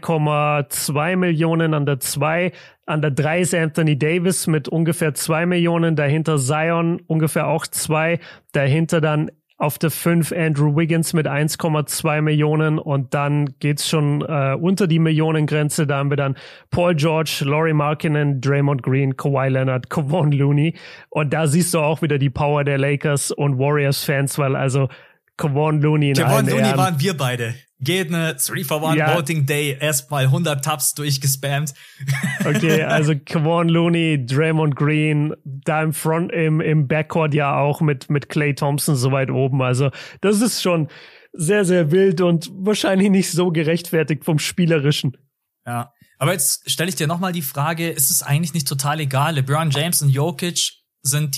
2,2 Millionen an der 2. An der 3 ist Anthony Davis mit ungefähr 2 Millionen. Dahinter Zion ungefähr auch 2. Dahinter dann auf der 5 Andrew Wiggins mit 1,2 Millionen und dann geht's schon unter die Millionengrenze. Da haben wir dann Paul George, Lauri Markkanen, Draymond Green, Kawhi Leonard, Kevon Looney. Und da siehst du auch wieder die Power der Lakers und Warriors-Fans, weil also Kevon Looney waren wir beide. Geht eine 3-for-1 Voting Day, erstmal 100 Tabs durchgespammt. Okay, also Kevon Looney, Draymond Green, da im Backcourt ja auch mit Klay Thompson so weit oben. Also das ist schon sehr, sehr wild und wahrscheinlich nicht so gerechtfertigt vom Spielerischen. Ja, aber jetzt stelle ich dir nochmal die Frage, ist es eigentlich nicht total egal? LeBron James und Jokic sind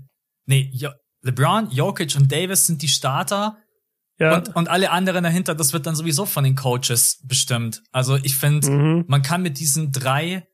LeBron, Jokic und Davis sind die Starter. Ja. Und alle anderen dahinter, das wird dann sowieso von den Coaches bestimmt. Also ich finde, man kann mit diesen 3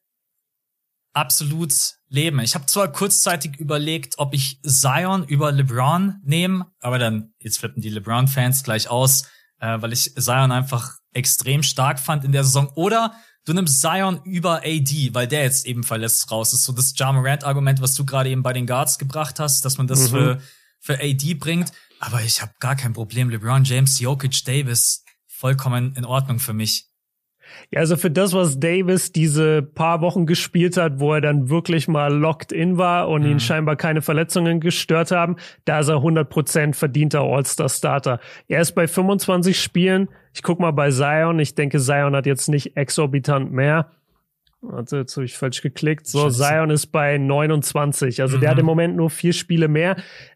absolut leben. Ich habe zwar kurzzeitig überlegt, ob ich Zion über LeBron nehme, aber dann, jetzt flippen die LeBron-Fans gleich aus, weil ich Zion einfach extrem stark fand in der Saison. Oder du nimmst Zion über AD, weil der jetzt eben verletzt raus ist. So das Ja Morant-Argument, was du gerade eben bei den Guards gebracht hast, dass man das für AD bringt. Aber ich habe gar kein Problem. LeBron James, Jokic, Davis, vollkommen in Ordnung für mich. Ja, also für das, was Davis diese paar Wochen gespielt hat, wo er dann wirklich mal locked in war und ihn scheinbar keine Verletzungen gestört haben, da ist er 100% verdienter All-Star-Starter. Er ist bei 25 Spielen. Ich guck mal bei Zion. Ich denke, Zion hat jetzt nicht exorbitant mehr. Also jetzt habe ich falsch geklickt. So, Zion ist bei 29. Also der hat im Moment nur 4 Spiele mehr.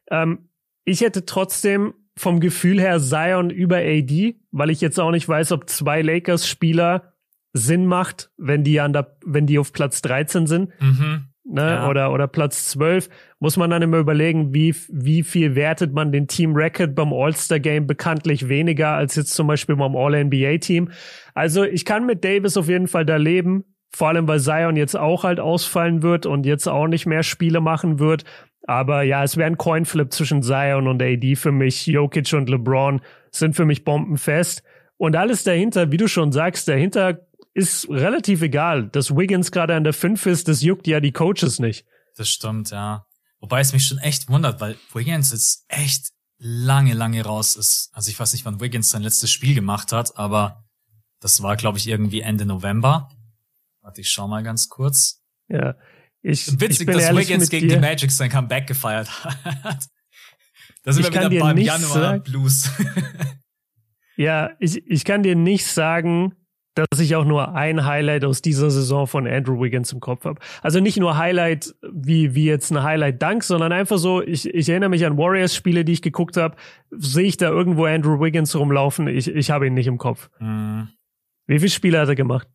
Ich hätte trotzdem vom Gefühl her Zion über AD, weil ich jetzt auch nicht weiß, ob 2 Lakers-Spieler Sinn macht, wenn die auf Platz 13 sind, oder Platz 12, muss man dann immer überlegen, wie viel wertet man den Team Record beim All-Star-Game bekanntlich weniger als jetzt zum Beispiel beim All-NBA-Team. Also ich kann mit Davis auf jeden Fall da leben, vor allem weil Zion jetzt auch halt ausfallen wird und jetzt auch nicht mehr Spiele machen wird. Aber ja, es wäre ein Coinflip zwischen Zion und AD für mich. Jokic und LeBron sind für mich bombenfest. Und alles dahinter, wie du schon sagst, dahinter ist relativ egal. Dass Wiggins gerade an der 5 ist, das juckt ja die Coaches nicht. Das stimmt, ja. Wobei es mich schon echt wundert, weil Wiggins jetzt echt lange raus ist. Also ich weiß nicht, wann Wiggins sein letztes Spiel gemacht hat, aber das war, glaube ich, irgendwie Ende November. Warte, ich schau mal ganz kurz. Ja. Witzig, dass Wiggins gegen die Magic sein Comeback gefeiert hat. Da sind wir wieder beim Januar-Blues. Ja, ich kann dir nicht sagen, dass ich auch nur ein Highlight aus dieser Saison von Andrew Wiggins im Kopf habe. Also nicht nur Highlight wie jetzt ein Highlight-Dank, sondern einfach so, ich erinnere mich an Warriors-Spiele, die ich geguckt habe, sehe ich da irgendwo Andrew Wiggins rumlaufen, ich habe ihn nicht im Kopf. Wie viele Spiele hat er gemacht?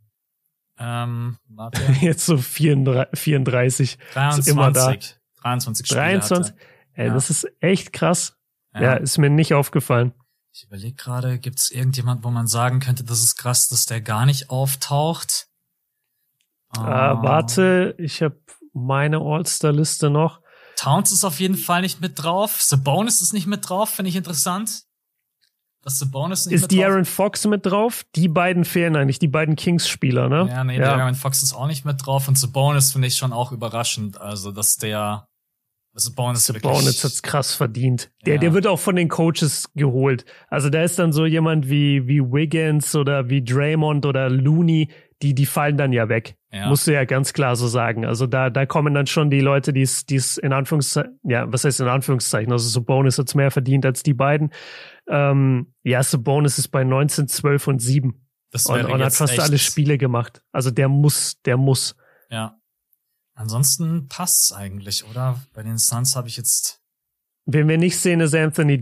Warte. Jetzt so 34. 23. Ist immer da. 23 Spiele 23? Ey, das ist echt krass. Ja, ist mir nicht aufgefallen. Ich überlege gerade, gibt es irgendjemand, wo man sagen könnte, das ist krass, dass der gar nicht auftaucht? Warte, ich habe meine All-Star-Liste noch. Towns ist auf jeden Fall nicht mit drauf. Sabonis ist nicht mit drauf, finde ich interessant. Dass Sabonis nicht ist mit drauf ist. De'Aaron Fox mit drauf? Die beiden fehlen eigentlich, die beiden Kings-Spieler, ne? Ja, nee, De'Aaron Fox ist auch nicht mit drauf. Und Sabonis finde ich schon auch überraschend. Also, dass Sabonis hat's krass verdient. Der wird auch von den Coaches geholt. Also da ist dann so jemand wie Wiggins oder wie Draymond oder Looney, die fallen dann ja weg. Ja. Musst du ja ganz klar so sagen. Also da kommen dann schon die Leute, die es in Anführungszeichen, was heißt in Anführungszeichen? Also Sabonis hat's mehr verdient als die beiden. Sabonis ist bei 19, 12 und 7. Und hat fast alle Spiele gemacht. Also der muss. Ja. Ansonsten passt's eigentlich, oder? Bei den Suns habe ich jetzt... Wen wir nicht sehen, ist Anthony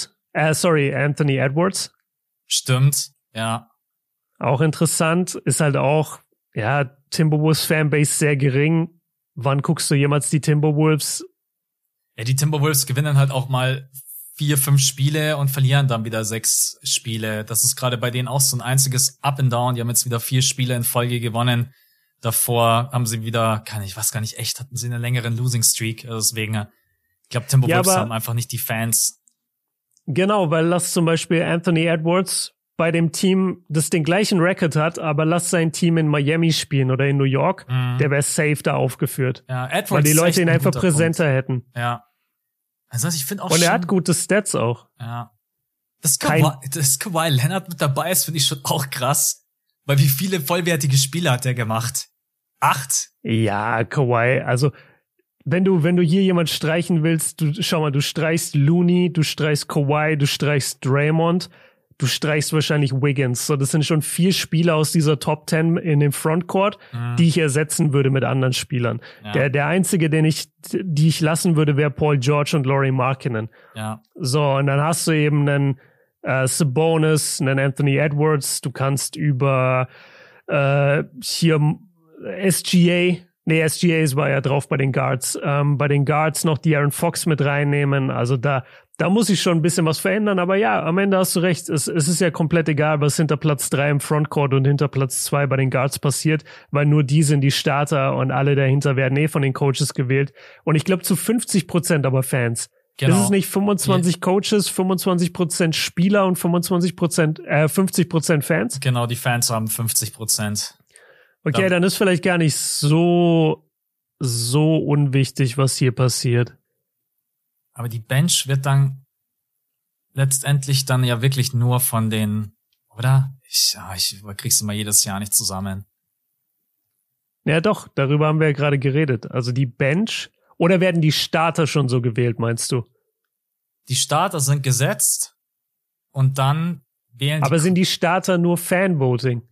Edwards. Stimmt, ja. Auch interessant. Ist halt auch, Timberwolves Fanbase sehr gering. Wann guckst du jemals die Timberwolves? Ja, die Timberwolves gewinnen halt auch mal 4, 5 Spiele und verlieren dann wieder 6 Spiele. Das ist gerade bei denen auch so ein einziges Up and Down. Die haben jetzt wieder 4 Spiele in Folge gewonnen. Davor haben sie wieder, hatten sie einen längeren Losing Streak. Deswegen, ich glaube, Timberwolves haben einfach nicht die Fans. Genau, weil lass zum Beispiel Anthony Edwards bei dem Team, das den gleichen Record hat, aber lass sein Team in Miami spielen oder in New York, der wäre safe da aufgeführt. Ja, Edwards weil die Leute ihn einfach präsenter hätten. Ja. Also ich finde auch und er hat gute Stats auch. Ja. Dass Kawhi Leonard mit dabei ist, finde ich schon auch krass. Weil wie viele vollwertige Spiele hat er gemacht? 8? Ja, Kawhi, also wenn du hier jemand streichen willst, du streichst Looney, du streichst Kawhi, du streichst Draymond, du streichst wahrscheinlich Wiggins. So, das sind schon 4 Spieler aus dieser Top 10 in dem Frontcourt, die ich ersetzen würde mit anderen Spielern. Ja. Der einzige, die ich lassen würde, wäre Paul George und Lauri Markkanen. Ja. So, und dann hast du eben einen Sabonis, einen Anthony Edwards, du kannst über SGA war ja drauf bei den Guards. Bei den Guards noch De'Aaron Fox mit reinnehmen. Also da muss ich schon ein bisschen was verändern. Aber ja, am Ende hast du recht. Es ist ja komplett egal, was hinter Platz 3 im Frontcourt und hinter Platz 2 bei den Guards passiert, weil nur die sind die Starter und alle dahinter werden von den Coaches gewählt. Und ich glaube zu 50% aber Fans. Genau. Das ist nicht 25 Coaches, 25% Spieler und 50% Fans? Genau, die Fans haben 50%. Okay, dann ist vielleicht gar nicht so unwichtig, was hier passiert. Aber die Bench wird dann letztendlich dann ja wirklich nur von den, oder? Ich krieg's immer jedes Jahr nicht zusammen. Ja doch, darüber haben wir ja gerade geredet. Also die Bench, oder werden die Starter schon so gewählt, meinst du? Die Starter sind gesetzt und dann wählen Aber sind die Starter nur Fanvoting?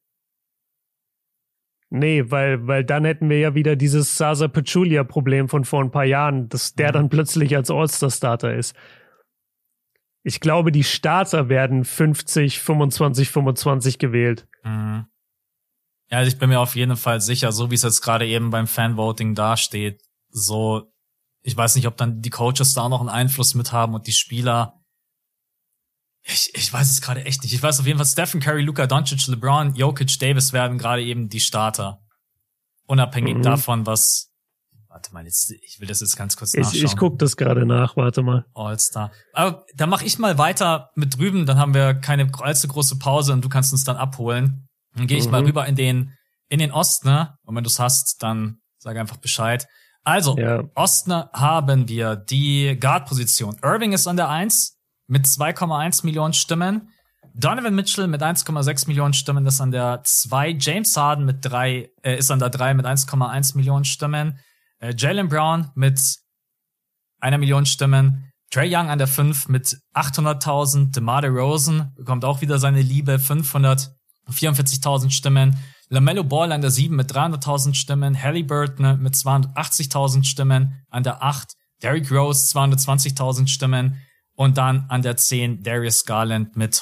Nee, weil dann hätten wir ja wieder dieses Zaza Pachulia-Problem von vor ein paar Jahren, dass der dann plötzlich als All-Star-Starter ist. Ich glaube, die Starter werden 50, 25, 25 gewählt. Mhm. Ja, also ich bin mir auf jeden Fall sicher, so wie es jetzt gerade eben beim Fanvoting dasteht, so, ich weiß nicht, ob dann die Coaches da auch noch einen Einfluss mit haben und die Spieler. Ich weiß es gerade echt nicht. Ich weiß auf jeden Fall, Stephen Curry, Luka Doncic, LeBron, Jokic, Davis werden gerade eben die Starter. Unabhängig davon, was... Warte mal, ich will das jetzt ganz kurz nachschauen. Ich guck das gerade nach, warte mal. All-Star. Aber da mache ich mal weiter mit drüben, dann haben wir keine allzu große Pause und du kannst uns dann abholen. Dann gehe ich mal rüber in den Osten, ne? Und wenn du es hast, dann sag einfach Bescheid. Also, Osten haben wir die Guard-Position. Irving ist an der 1 mit 2,1 Millionen Stimmen. Donovan Mitchell mit 1,6 Millionen Stimmen ist an der 2. James Harden ist an der 3 mit 1,1 Millionen Stimmen. Jaylen Brown mit 1 Million Stimmen. Trae Young an der 5 mit 800.000. DeMar DeRozan bekommt auch wieder seine Liebe, 544.000 Stimmen. LaMelo Ball an der 7 mit 300.000 Stimmen. Halliburton mit 280.000 Stimmen an der 8. Derrick Rose 220.000 Stimmen. Und dann an der 10 Darius Garland mit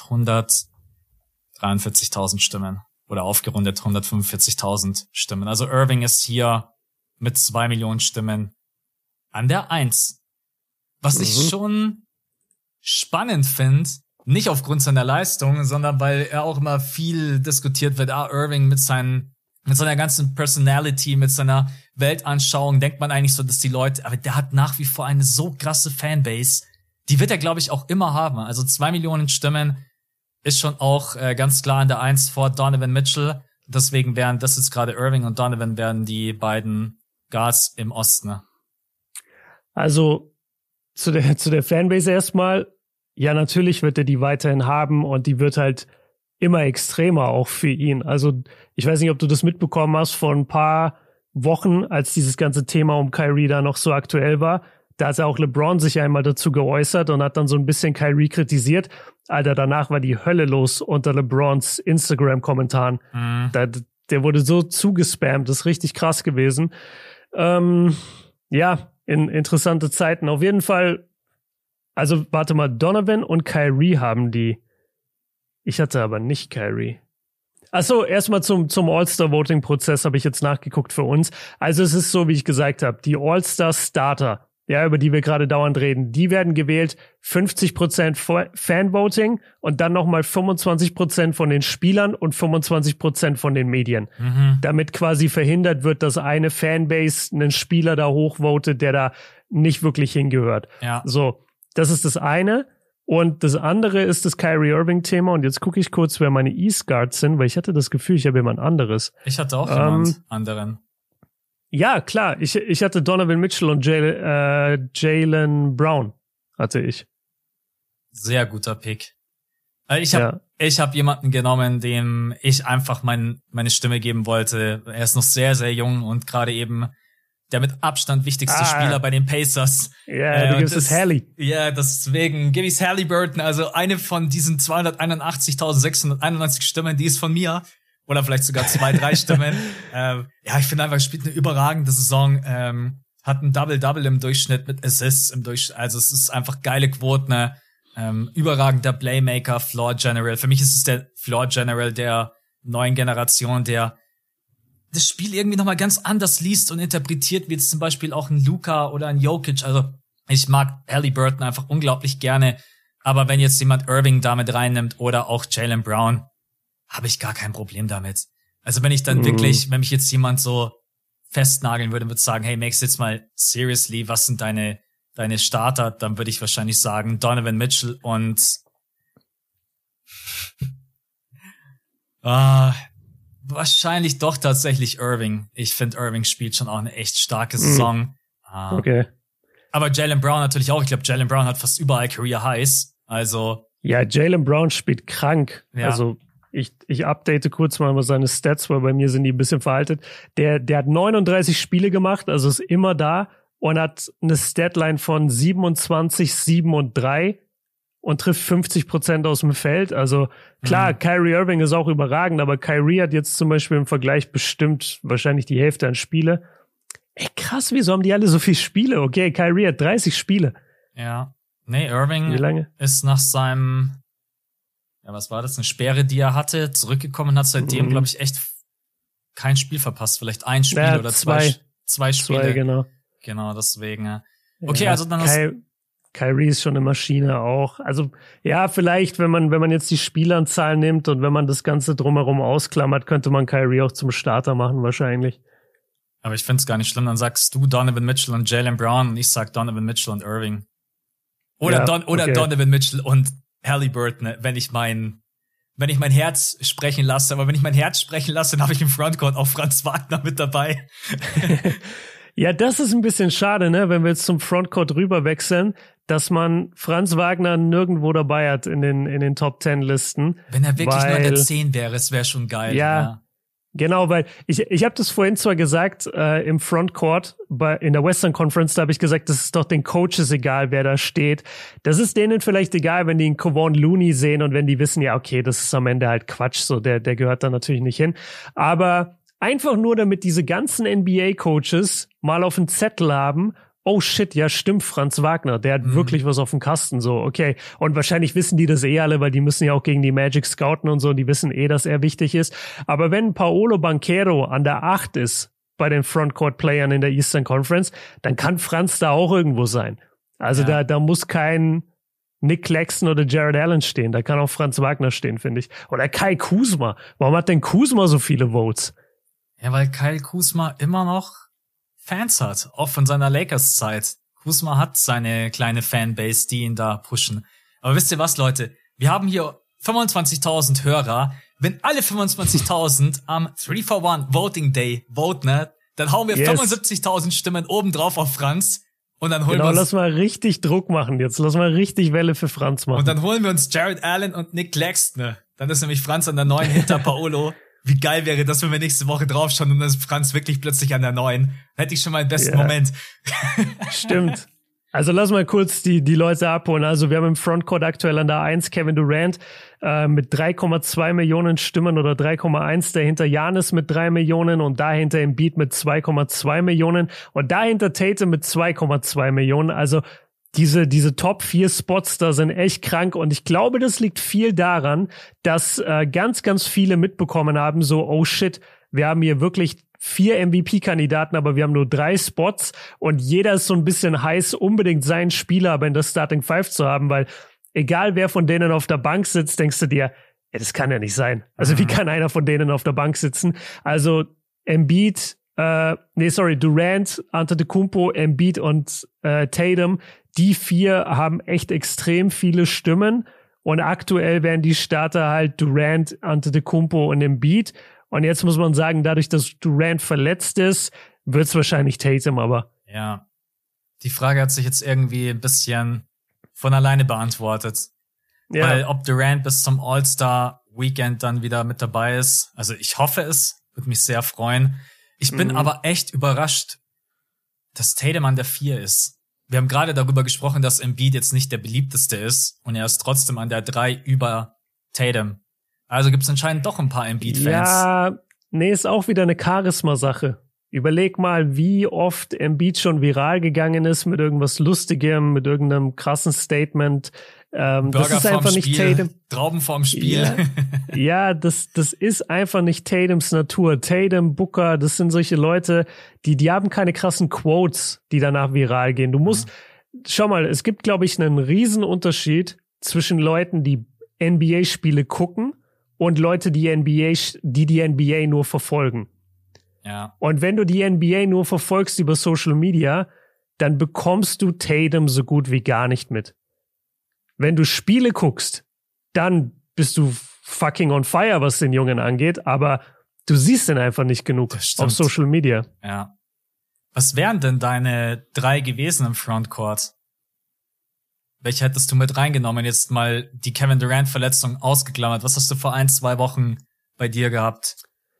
143.000 Stimmen. Oder aufgerundet 145.000 Stimmen. Also Irving ist hier mit 2 Millionen Stimmen an der 1. Was ich schon spannend finde, nicht aufgrund seiner Leistung, sondern weil er auch immer viel diskutiert wird. Irving mit seinen mit seiner ganzen Personality, mit seiner Weltanschauung denkt man eigentlich so, dass die Leute, aber der hat nach wie vor eine so krasse Fanbase. Die wird er, glaube ich, auch immer haben. Also 2 Millionen Stimmen ist schon auch ganz klar in der 1 vor Donovan Mitchell. Deswegen wären das jetzt gerade Irving und Donovan werden die beiden Guards im Osten. Also zu der Fanbase erstmal, ja, natürlich wird er die weiterhin haben und die wird halt immer extremer auch für ihn. Also ich weiß nicht, ob du das mitbekommen hast vor ein paar Wochen, als dieses ganze Thema um Kyrie da noch so aktuell war. Da hat ja auch LeBron sich einmal dazu geäußert und hat dann so ein bisschen Kyrie kritisiert. Alter, danach war die Hölle los unter LeBrons Instagram-Kommentaren. Der wurde so zugespammt, das ist richtig krass gewesen. Ja, in interessante Zeiten. Auf jeden Fall, also warte mal, Donovan und Kyrie haben die. Ich hatte aber nicht Kyrie. Achso, erstmal zum All-Star-Voting-Prozess habe ich jetzt nachgeguckt für uns. Also es ist so, wie ich gesagt habe, die All-Star-Starter, ja, über die wir gerade dauernd reden, die werden gewählt 50% Fanvoting und dann nochmal 25% von den Spielern und 25% von den Medien. Damit quasi verhindert wird, dass eine Fanbase einen Spieler da hochvotet, der da nicht wirklich hingehört. Ja. So, das ist das eine. Und das andere ist das Kyrie Irving-Thema. Und jetzt gucke ich kurz, wer meine East Guards sind, weil ich hatte das Gefühl, ich habe jemand anderes. Ich hatte auch jemand anderen. Ja, klar. Ich hatte Donovan Mitchell und Jaylen Brown hatte ich. Sehr guter Pick. Ich hab jemanden genommen, dem ich einfach meine Stimme geben wollte. Er ist noch sehr, sehr jung und gerade eben der mit Abstand wichtigste Spieler bei den Pacers. Ja, du gibst es Hallie. Ja, deswegen gebe ich's Halliburton. Also eine von diesen 281.691 Stimmen, die ist von mir. Oder vielleicht sogar 2, 3 Stimmen. Ja, ich finde einfach, er spielt eine überragende Saison. Hat ein Double-Double im Durchschnitt mit Assists im Durchschnitt. Also es ist einfach geile Quoten. Ne? Überragender Playmaker, Floor General. Für mich ist es der Floor General der neuen Generation, der das Spiel irgendwie nochmal ganz anders liest und interpretiert, wie jetzt zum Beispiel auch ein Luka oder ein Jokic. Also ich mag Halliburton einfach unglaublich gerne. Aber wenn jetzt jemand Irving damit reinnimmt oder auch Jaylen Brown, habe ich gar kein Problem damit. Also wenn ich dann wirklich, wenn mich jetzt jemand so festnageln würde und würde sagen, hey, Max, jetzt mal seriously, was sind deine Starter? Dann würde ich wahrscheinlich sagen Donovan Mitchell und wahrscheinlich doch tatsächlich Irving. Ich finde, Irving spielt schon auch eine echt starke Saison. Okay. Aber Jaylen Brown natürlich auch. Ich glaube, Jaylen Brown hat fast überall Career Highs. Also ja, Jaylen Brown spielt krank. Ja. Also ich update kurz mal seine Stats, weil bei mir sind die ein bisschen veraltet. Der hat 39 Spiele gemacht, also ist immer da und hat eine Statline von 27, 7 und 3 und trifft 50% aus dem Feld. Also klar, Kyrie Irving ist auch überragend, aber Kyrie hat jetzt zum Beispiel im Vergleich bestimmt wahrscheinlich die Hälfte an Spiele. Ey, krass, wieso haben die alle so viele Spiele? Okay, Kyrie hat 30 Spiele. Ja. Nee, Irving Wie lange? ist nach seinem, ja, was war das, eine Sperre, die er hatte, zurückgekommen und hat seitdem, glaube ich, echt kein Spiel verpasst. Vielleicht ein Spiel oder zwei Spiele. 2, genau. Genau, deswegen. Okay, also dann Kyrie ist schon eine Maschine auch. Also ja, vielleicht, wenn man jetzt die Spielanzahl nimmt und wenn man das Ganze drumherum ausklammert, könnte man Kyrie auch zum Starter machen wahrscheinlich. Aber ich find's gar nicht schlimm. Dann sagst du Donovan Mitchell und Jaylen Brown und ich sag Donovan Mitchell und Irving. Oder okay. Donovan Mitchell und Halliburton, wenn ich mein Herz sprechen lasse. Aber wenn ich mein Herz sprechen lasse, dann habe ich im Frontcourt auch Franz Wagner mit dabei. Ja, das ist ein bisschen schade, ne, wenn wir jetzt zum Frontcourt rüber wechseln, dass man Franz Wagner nirgendwo dabei hat in den Top 10 Listen. Wenn er wirklich nur an der 10 wäre, es wäre schon geil. Ja. Genau, weil ich habe das vorhin zwar gesagt im Frontcourt in der Western Conference, da habe ich gesagt, das ist doch den Coaches egal, wer da steht. Das ist denen vielleicht egal, wenn die einen Kevon Looney sehen und wenn die wissen, ja okay, das ist am Ende halt Quatsch, so der gehört da natürlich nicht hin. Aber einfach nur, damit diese ganzen NBA-Coaches mal auf den Zettel haben, oh shit, ja stimmt, Franz Wagner, der hat wirklich was auf dem Kasten, so, okay. Und wahrscheinlich wissen die das alle, weil die müssen ja auch gegen die Magic scouten und so, die wissen dass er wichtig ist. Aber wenn Paolo Banchero an der 8 ist bei den Frontcourt-Playern in der Eastern Conference, dann kann Franz da auch irgendwo sein. Also da muss kein Nick Claxton oder Jared Allen stehen, da kann auch Franz Wagner stehen, finde ich. Oder Kai Kuzma. Warum hat denn Kuzma so viele Votes? Ja, weil Kyle Kuzma immer noch Fans hat, auch von seiner Lakers-Zeit. Kuzma hat seine kleine Fanbase, die ihn da pushen. Aber wisst ihr was, Leute? Wir haben hier 25.000 Hörer. Wenn alle 25.000 am 3-for-1 Voting Day voten, ne, dann hauen wir 75.000 Stimmen obendrauf auf Franz. Und dann holen wir uns, lass mal richtig Druck machen jetzt. Lass mal richtig Welle für Franz machen. Und dann holen wir uns Jared Allen und Nick Claxton. Ne? Dann ist nämlich Franz an der 9 hinter Paolo. Wie geil wäre das, wenn wir nächste Woche draufschauen und dann ist Franz wirklich plötzlich an der 9. Hätte ich schon meinen besten Moment. Stimmt. Also lass mal kurz die Leute abholen. Also wir haben im Frontcourt aktuell an der 1 Kevin Durant mit 3,2 Millionen Stimmen oder 3,1. Dahinter Giannis mit 3 Millionen und dahinter Embiid mit 2,2 Millionen und dahinter Tatum mit 2,2 Millionen. Also diese Top 4 Spots da sind echt krank und ich glaube, das liegt viel daran, dass ganz, ganz viele mitbekommen haben, so, oh shit, wir haben hier wirklich 4 MVP-Kandidaten, aber wir haben nur 3 Spots und jeder ist so ein bisschen heiß, unbedingt seinen Spieler aber in der Starting Five zu haben, weil egal wer von denen auf der Bank sitzt, denkst du dir, das kann ja nicht sein. Also wie kann einer von denen auf der Bank sitzen? Also Embiid, Durant, Antetokounmpo, Embiid und Tatum, die 4 haben echt extrem viele Stimmen und aktuell wären die Starter halt Durant, Antetokounmpo und Embiid. Und jetzt muss man sagen, dadurch, dass Durant verletzt ist, wird es wahrscheinlich Tatum, aber. Ja. Die Frage hat sich jetzt irgendwie ein bisschen von alleine beantwortet. Ja. Weil ob Durant bis zum All-Star-Weekend dann wieder mit dabei ist, also ich hoffe es, würde mich sehr freuen. Ich bin aber echt überrascht, dass Tatum an der 4 ist. Wir haben gerade darüber gesprochen, dass Embiid jetzt nicht der beliebteste ist und er ist trotzdem an der 3 über Tatum. Also gibt's anscheinend doch ein paar Embiid-Fans. Ja, nee, ist auch wieder eine Charisma-Sache. Überleg mal, wie oft Embiid schon viral gegangen ist mit irgendwas Lustigem, mit irgendeinem krassen Statement. Burger das ist einfach vorm nicht Spiel, Tatum. Trauben vorm Spiel. Ja, das ist einfach nicht Tatums Natur. Tatum, Booker, das sind solche Leute, die haben keine krassen Quotes, die danach viral gehen. Du musst, schau mal, es gibt, glaube ich, einen riesen Unterschied zwischen Leuten, die NBA-Spiele gucken und Leute, die die NBA nur verfolgen. Ja. Und wenn du die NBA nur verfolgst über Social Media, dann bekommst du Tatum so gut wie gar nicht mit. Wenn du Spiele guckst, dann bist du fucking on fire, was den Jungen angeht, aber du siehst ihn einfach nicht genug auf Social Media. Ja. Was wären denn deine 3 gewesen im Frontcourt? Welche hättest du mit reingenommen? Jetzt mal die Kevin Durant-Verletzung ausgeklammert. Was hast du vor 1-2 Wochen bei dir gehabt?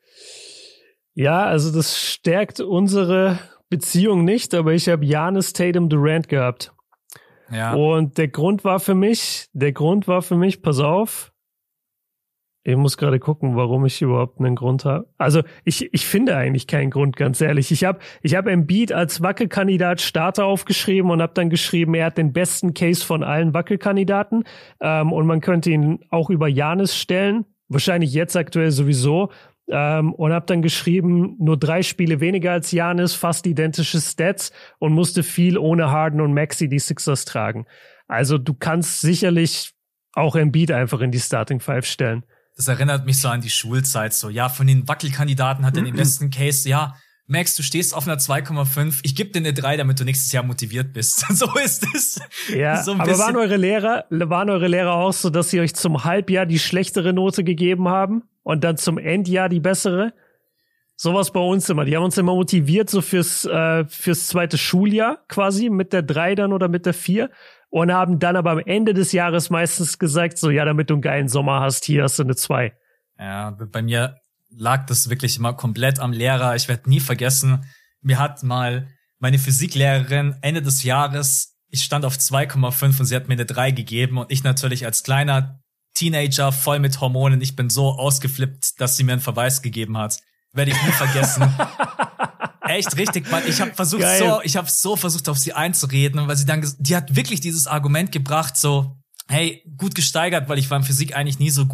Ja, also das stärkt unsere Beziehung nicht, aber ich habe Giannis, Tatum, Durant gehabt. Ja. Und der Grund war für mich, pass auf, ich muss gerade gucken, warum ich überhaupt einen Grund habe. Also ich finde eigentlich keinen Grund, ganz ehrlich. Ich hab Embiid als Wackelkandidat Starter aufgeschrieben und habe dann geschrieben, er hat den besten Case von allen Wackelkandidaten und man könnte ihn auch über Giannis stellen, wahrscheinlich jetzt aktuell sowieso. Und habe dann geschrieben, nur 3 Spiele weniger als Giannis, fast identische Stats und musste viel ohne Harden und Maxey die Sixers tragen. Also du kannst sicherlich auch Embiid einfach in die Starting Five stellen. Das erinnert mich so an die Schulzeit, so, ja, von den Wackelkandidaten hat er den besten Case, ja, Max, du stehst auf einer 2,5, ich gebe dir eine 3, damit du nächstes Jahr motiviert bist. So ist es. Ja, so aber waren eure Lehrer auch so, dass sie euch zum Halbjahr die schlechtere Note gegeben haben und dann zum Endjahr die bessere? Sowas bei uns immer. Die haben uns immer motiviert, so fürs zweite Schuljahr quasi, mit der 3 dann oder mit der 4. Und haben dann aber am Ende des Jahres meistens gesagt, so, ja, damit du einen geilen Sommer hast, hier hast du eine 2. Ja, bei mir lag das wirklich immer komplett am Lehrer. Ich werde nie vergessen, mir hat mal meine Physiklehrerin Ende des Jahres, ich stand auf 2,5 und sie hat mir eine 3 gegeben und ich natürlich als kleiner Teenager voll mit Hormonen, ich bin so ausgeflippt, dass sie mir einen Verweis gegeben hat. Werde ich nie vergessen. Echt richtig, Mann. Ich habe so versucht, auf sie einzureden, weil die hat wirklich dieses Argument gebracht, so, hey, gut gesteigert, weil ich war in Physik eigentlich nie so gut,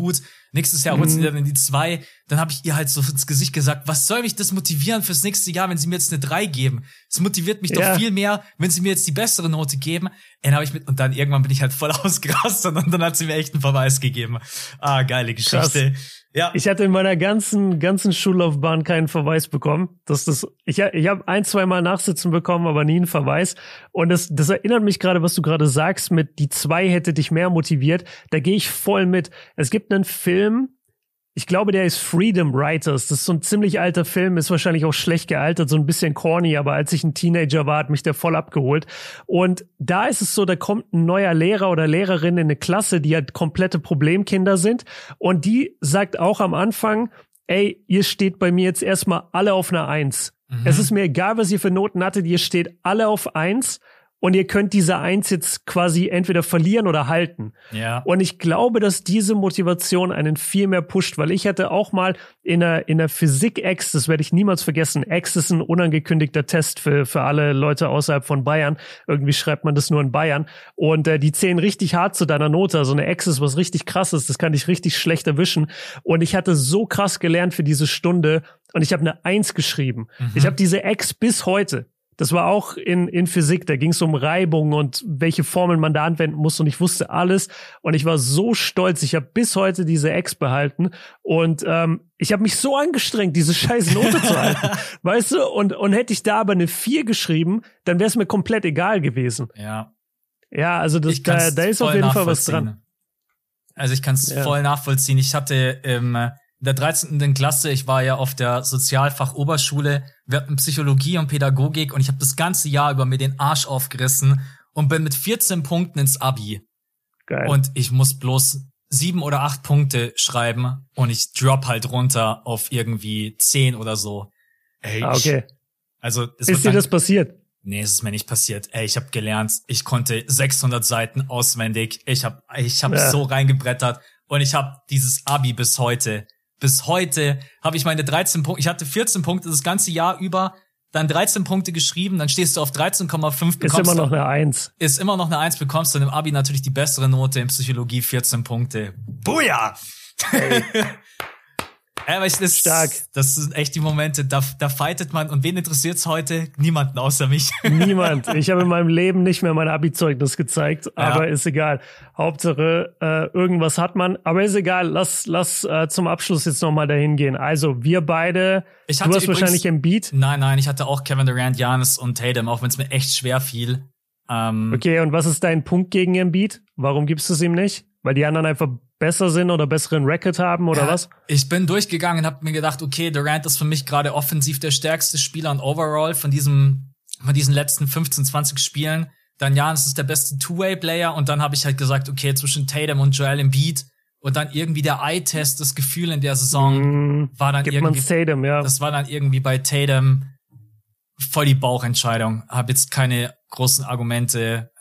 Nächstes Jahr holt sie dann in die 2. Dann habe ich ihr halt so ins Gesicht gesagt, was soll mich das motivieren fürs nächste Jahr, wenn sie mir jetzt eine 3 geben? Es motiviert mich doch viel mehr, wenn sie mir jetzt die bessere Note geben. Und dann irgendwann bin ich halt voll ausgerastet und dann hat sie mir echt einen Verweis gegeben. Geile Geschichte. Krass. Ja. Ich hatte in meiner ganzen Schullaufbahn keinen Verweis bekommen. Ich habe 1-2 Mal Nachsitzen bekommen, aber nie einen Verweis. Und das erinnert mich gerade, was du gerade sagst, mit die 2 hätte dich mehr motiviert. Da gehe ich voll mit. Es gibt einen Film, ich glaube, der ist Freedom Writers. Das ist so ein ziemlich alter Film, ist wahrscheinlich auch schlecht gealtert, so ein bisschen corny, aber als ich ein Teenager war, hat mich der voll abgeholt. Und da ist es so, da kommt ein neuer Lehrer oder Lehrerin in eine Klasse, die halt komplette Problemkinder sind. Und die sagt auch am Anfang, ey, ihr steht bei mir jetzt erstmal alle auf einer 1. Es ist mir egal, was ihr für Noten hattet, ihr steht alle auf 1. Und ihr könnt diese 1 jetzt quasi entweder verlieren oder halten. Ja. Und ich glaube, dass diese Motivation einen viel mehr pusht, weil ich hatte auch mal in der Physik-Ex, das werde ich niemals vergessen, Ex ist ein unangekündigter Test für alle Leute außerhalb von Bayern. Irgendwie schreibt man das nur in Bayern. Und die zählen richtig hart zu deiner Note. Also eine Ex ist was richtig krasses, das kann dich richtig schlecht erwischen. Und ich hatte so krass gelernt für diese Stunde und ich habe eine 1 geschrieben. Ich habe diese Ex bis heute. Das war auch in Physik, da ging es um Reibung und welche Formeln man da anwenden muss und ich wusste alles und ich war so stolz. Ich habe bis heute diese Ex behalten und ich habe mich so angestrengt, diese scheiß Note zu halten, weißt du? Und hätte ich da aber eine 4 geschrieben, dann wäre es mir komplett egal gewesen. Ja. Ja, also da ist auf jeden Fall was dran. Also ich kann es voll nachvollziehen. Ich hatte in der 13. Klasse, ich war ja auf der Sozialfach-Oberschule, wir hatten Psychologie und Pädagogik und ich habe das ganze Jahr über mir den Arsch aufgerissen und bin mit 14 Punkten ins Abi. Geil. Und ich muss bloß 7 oder 8 Punkte schreiben und ich drop halt runter auf irgendwie 10 oder so. Ey, okay. Ist dir das passiert? Nee, es ist mir nicht passiert. Ey, ich habe gelernt, ich konnte 600 Seiten auswendig. Ich hab so reingebrettert und ich habe dieses Abi bis heute. Bis heute habe ich meine 13 Punkte, ich hatte 14 Punkte das ganze Jahr über, dann 13 Punkte geschrieben, dann stehst du auf 13,5. Ist immer noch eine 1. Ist immer noch eine 1, bekommst dann im Abi natürlich die bessere Note, in Psychologie 14 Punkte. Buja! Hey. Aber stark. Das sind echt die Momente, da fightet man. Und wen interessiert's heute? Niemanden außer mich. Niemand. Ich habe in meinem Leben nicht mehr mein Abi-Zeugnis gezeigt, aber ist egal. Hauptsache, irgendwas hat man. Aber ist egal, lass zum Abschluss jetzt nochmal dahin gehen. Also, wir beide, du hast wahrscheinlich Embiid. Nein, ich hatte auch Kevin Durant, Giannis und Tatum, auch wenn es mir echt schwer fiel. Okay, und was ist dein Punkt gegen Embiid? Warum gibst du es ihm nicht? Weil die anderen einfach besser sind oder besseren Record haben oder was? Ich bin durchgegangen und habe mir gedacht, okay, Durant ist für mich gerade offensiv der stärkste Spieler und overall von diesen letzten 15, 20 Spielen. Dann Giannis ist der beste Two-Way-Player und dann habe ich halt gesagt, okay, zwischen Tatum und Joel Embiid und dann irgendwie der Eye-Test, das Gefühl in der Saison war dann irgendwie Tatum, ja. Das war dann irgendwie bei Tatum voll die Bauchentscheidung. Habe jetzt keine großen Argumente.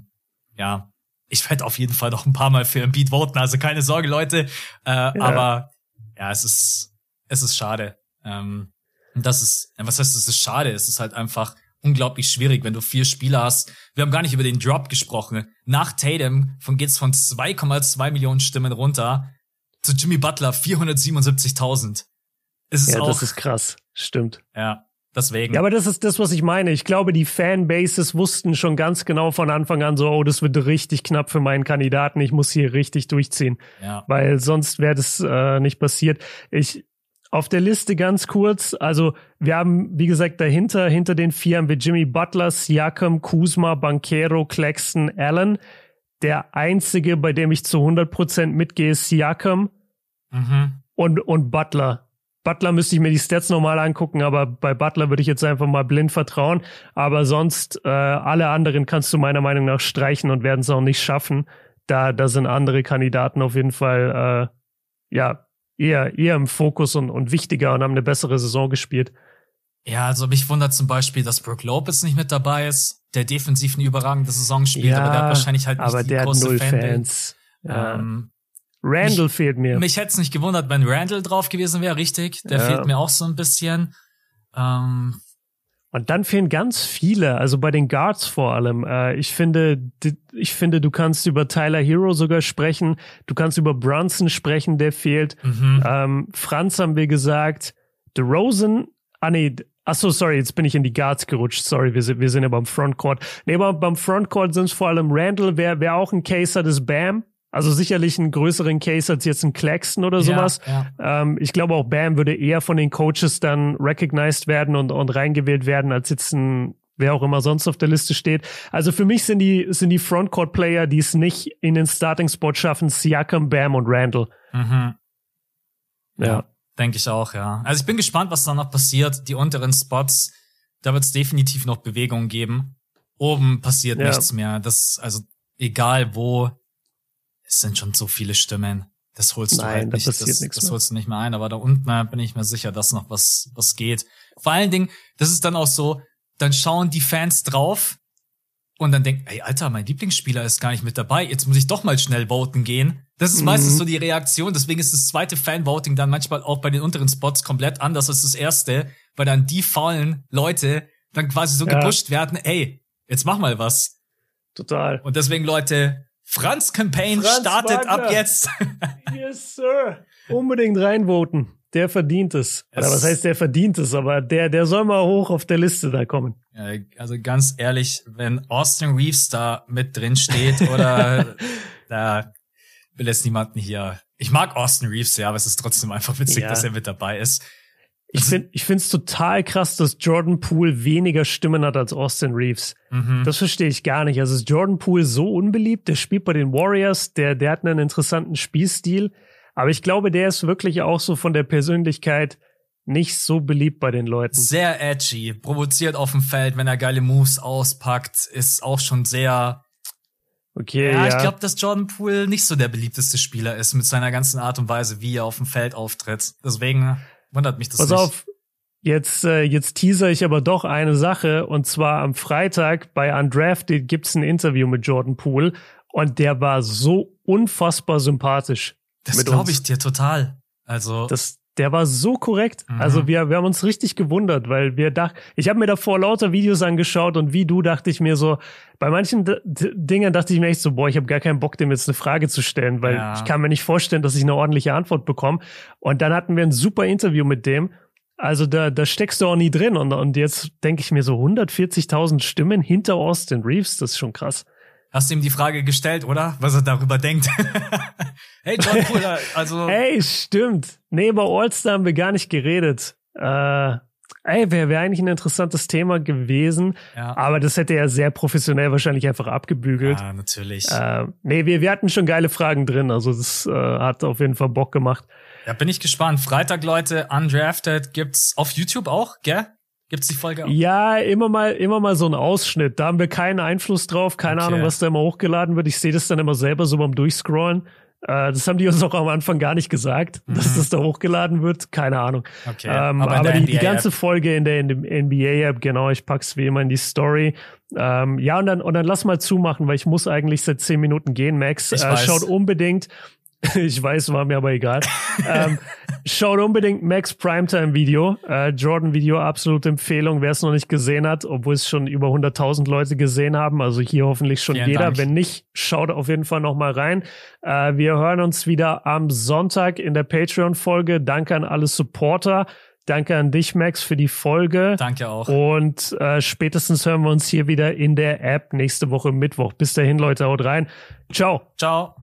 Ich werde auf jeden Fall noch ein paar Mal für Embiid voten, also keine Sorge, Leute. Aber ja, es ist schade. Was heißt, es ist schade? Es ist halt einfach unglaublich schwierig, wenn du 4 Spieler hast. Wir haben gar nicht über den Drop gesprochen. Nach Tatum geht's von 2,2 Millionen Stimmen runter zu Jimmy Butler 477.000. Das ist krass. Stimmt. Ja. Deswegen. Ja, aber das ist das, was ich meine. Ich glaube, die Fanbases wussten schon ganz genau von Anfang an so, das wird richtig knapp für meinen Kandidaten. Ich muss hier richtig durchziehen. Ja. Weil sonst wäre das nicht passiert. Auf der Liste ganz kurz, also wir haben, wie gesagt, hinter den 4 haben wir Jimmy Butler, Siakam, Kuzma, Banchero, Claxton, Allen. Der einzige, bei dem ich zu 100% mitgehe, ist Siakam und Butler. Butler müsste ich mir die Stats nochmal angucken, aber bei Butler würde ich jetzt einfach mal blind vertrauen. Aber sonst, alle anderen kannst du meiner Meinung nach streichen und werden es auch nicht schaffen. Da sind andere Kandidaten auf jeden Fall eher im Fokus und wichtiger und haben eine bessere Saison gespielt. Ja, also mich wundert zum Beispiel, dass Brook Lopez nicht mit dabei ist, der defensiv eine überragende Saison spielt, aber der hat wahrscheinlich halt nicht die große Fans. Randall fehlt mir. Mich hätte es nicht gewundert, wenn Randall drauf gewesen wäre, richtig. Der fehlt mir auch so ein bisschen. Und Und dann fehlen ganz viele, also bei den Guards vor allem. Ich finde, du kannst über Tyler Hero sogar sprechen. Du kannst über Brunson sprechen, der fehlt. Franz haben wir gesagt. DeRozan, sorry, jetzt bin ich in die Guards gerutscht. Sorry, wir sind ja beim Frontcourt. Nee, aber beim Frontcourt sind es vor allem Randall, wer auch ein Case hat, ist Bam. Also sicherlich einen größeren Case als jetzt ein Claxton oder sowas. Ja. Ich glaube auch Bam würde eher von den Coaches dann recognized werden und reingewählt werden, als jetzt wer auch immer sonst auf der Liste steht. Also für mich sind die Frontcourt-Player, die es nicht in den Starting-Spot schaffen, Siakam, Bam und Randall. Ja, denke ich auch, ja. Also ich bin gespannt, was da noch passiert. Die unteren Spots, da wird es definitiv noch Bewegungen geben. Oben passiert nichts mehr. Also egal wo, es sind schon so viele Stimmen. Das holst du halt nicht. Das holst du nicht mehr ein. Aber da unten bin ich mir sicher, dass noch was geht. Vor allen Dingen, das ist dann auch so, dann schauen die Fans drauf und dann denken, ey, Alter, mein Lieblingsspieler ist gar nicht mit dabei. Jetzt muss ich doch mal schnell voten gehen. Das ist meistens so die Reaktion. Deswegen ist das zweite Fan-Voting dann manchmal auch bei den unteren Spots komplett anders als das erste, weil dann die faulen Leute dann quasi so gepusht werden, ey, jetzt mach mal was. Total. Und deswegen, Leute, Franz Campaign startet Wagner. Ab jetzt. Yes, Sir. Unbedingt reinvoten. Der verdient es. Oder was heißt, der verdient es? Aber der soll mal hoch auf der Liste da kommen. Ja, also ganz ehrlich, wenn Austin Reeves da mit drin steht oder da will jetzt niemanden hier. Ich mag Austin Reeves, ja, aber es ist trotzdem einfach witzig, dass er mit dabei ist. Ich find's total krass, dass Jordan Poole weniger Stimmen hat als Austin Reeves. Das verstehe ich gar nicht. Also ist Jordan Poole so unbeliebt? Der spielt bei den Warriors, der hat einen interessanten Spielstil. Aber ich glaube, der ist wirklich auch so von der Persönlichkeit nicht so beliebt bei den Leuten. Sehr edgy, provoziert auf dem Feld, wenn er geile Moves auspackt, ist auch schon sehr... Okay, ja. Ich glaube, dass Jordan Poole nicht so der beliebteste Spieler ist mit seiner ganzen Art und Weise, wie er auf dem Feld auftritt. Deswegen wundert mich das nicht. Pass auf, jetzt teaser ich aber doch eine Sache, und zwar am Freitag bei Undrafted gibt's ein Interview mit Jordan Poole und der war so unfassbar sympathisch. Das glaube ich dir total. Also der war so korrekt. Also wir haben uns richtig gewundert, weil ich habe mir davor lauter Videos angeschaut und wie du dachte ich mir so, bei manchen Dingen dachte ich mir echt so, boah, ich habe gar keinen Bock, dem jetzt eine Frage zu stellen, weil ich kann mir nicht vorstellen, dass ich eine ordentliche Antwort bekomme. Und dann hatten wir ein super Interview mit dem. Also da steckst du auch nie drin. Und jetzt denke ich mir so 140.000 Stimmen hinter Austin Reeves, das ist schon krass. Hast du ihm die Frage gestellt, oder? Was er darüber denkt. Hey, Jordan Poole, also... Hey, stimmt. Nee, über All-Star haben wir gar nicht geredet. Wäre eigentlich ein interessantes Thema gewesen. Ja. Aber das hätte er sehr professionell wahrscheinlich einfach abgebügelt. Ja, natürlich. Wir hatten schon geile Fragen drin. Also das hat auf jeden Fall Bock gemacht. Ja, bin ich gespannt. Freitag, Leute, Undrafted gibt's auf YouTube auch, gell? Gibt's die Folge auch? Ja, immer mal so ein Ausschnitt. Da haben wir keinen Einfluss drauf. Keine Ahnung, was da immer hochgeladen wird. Ich sehe das dann immer selber so beim Durchscrollen. Das haben die uns auch am Anfang gar nicht gesagt, dass das da hochgeladen wird. Keine Ahnung. Okay. Aber die ganze Folge in der NBA-App, genau, ich pack's wie immer in die Story. Und dann lass mal zumachen, weil ich muss eigentlich seit 10 Minuten gehen, Max. Schaut unbedingt. Ich weiß, war mir aber egal. Schaut unbedingt Max Primetime Video. Jordan Video, absolute Empfehlung, wer es noch nicht gesehen hat, obwohl es schon über 100.000 Leute gesehen haben. Also hier hoffentlich schon jeder. Dank. Wenn nicht, schaut auf jeden Fall noch mal rein. Wir hören uns wieder am Sonntag in der Patreon-Folge. Danke an alle Supporter. Danke an dich, Max, für die Folge. Danke auch. Und spätestens hören wir uns hier wieder in der App nächste Woche Mittwoch. Bis dahin, Leute, haut rein. Ciao. Ciao.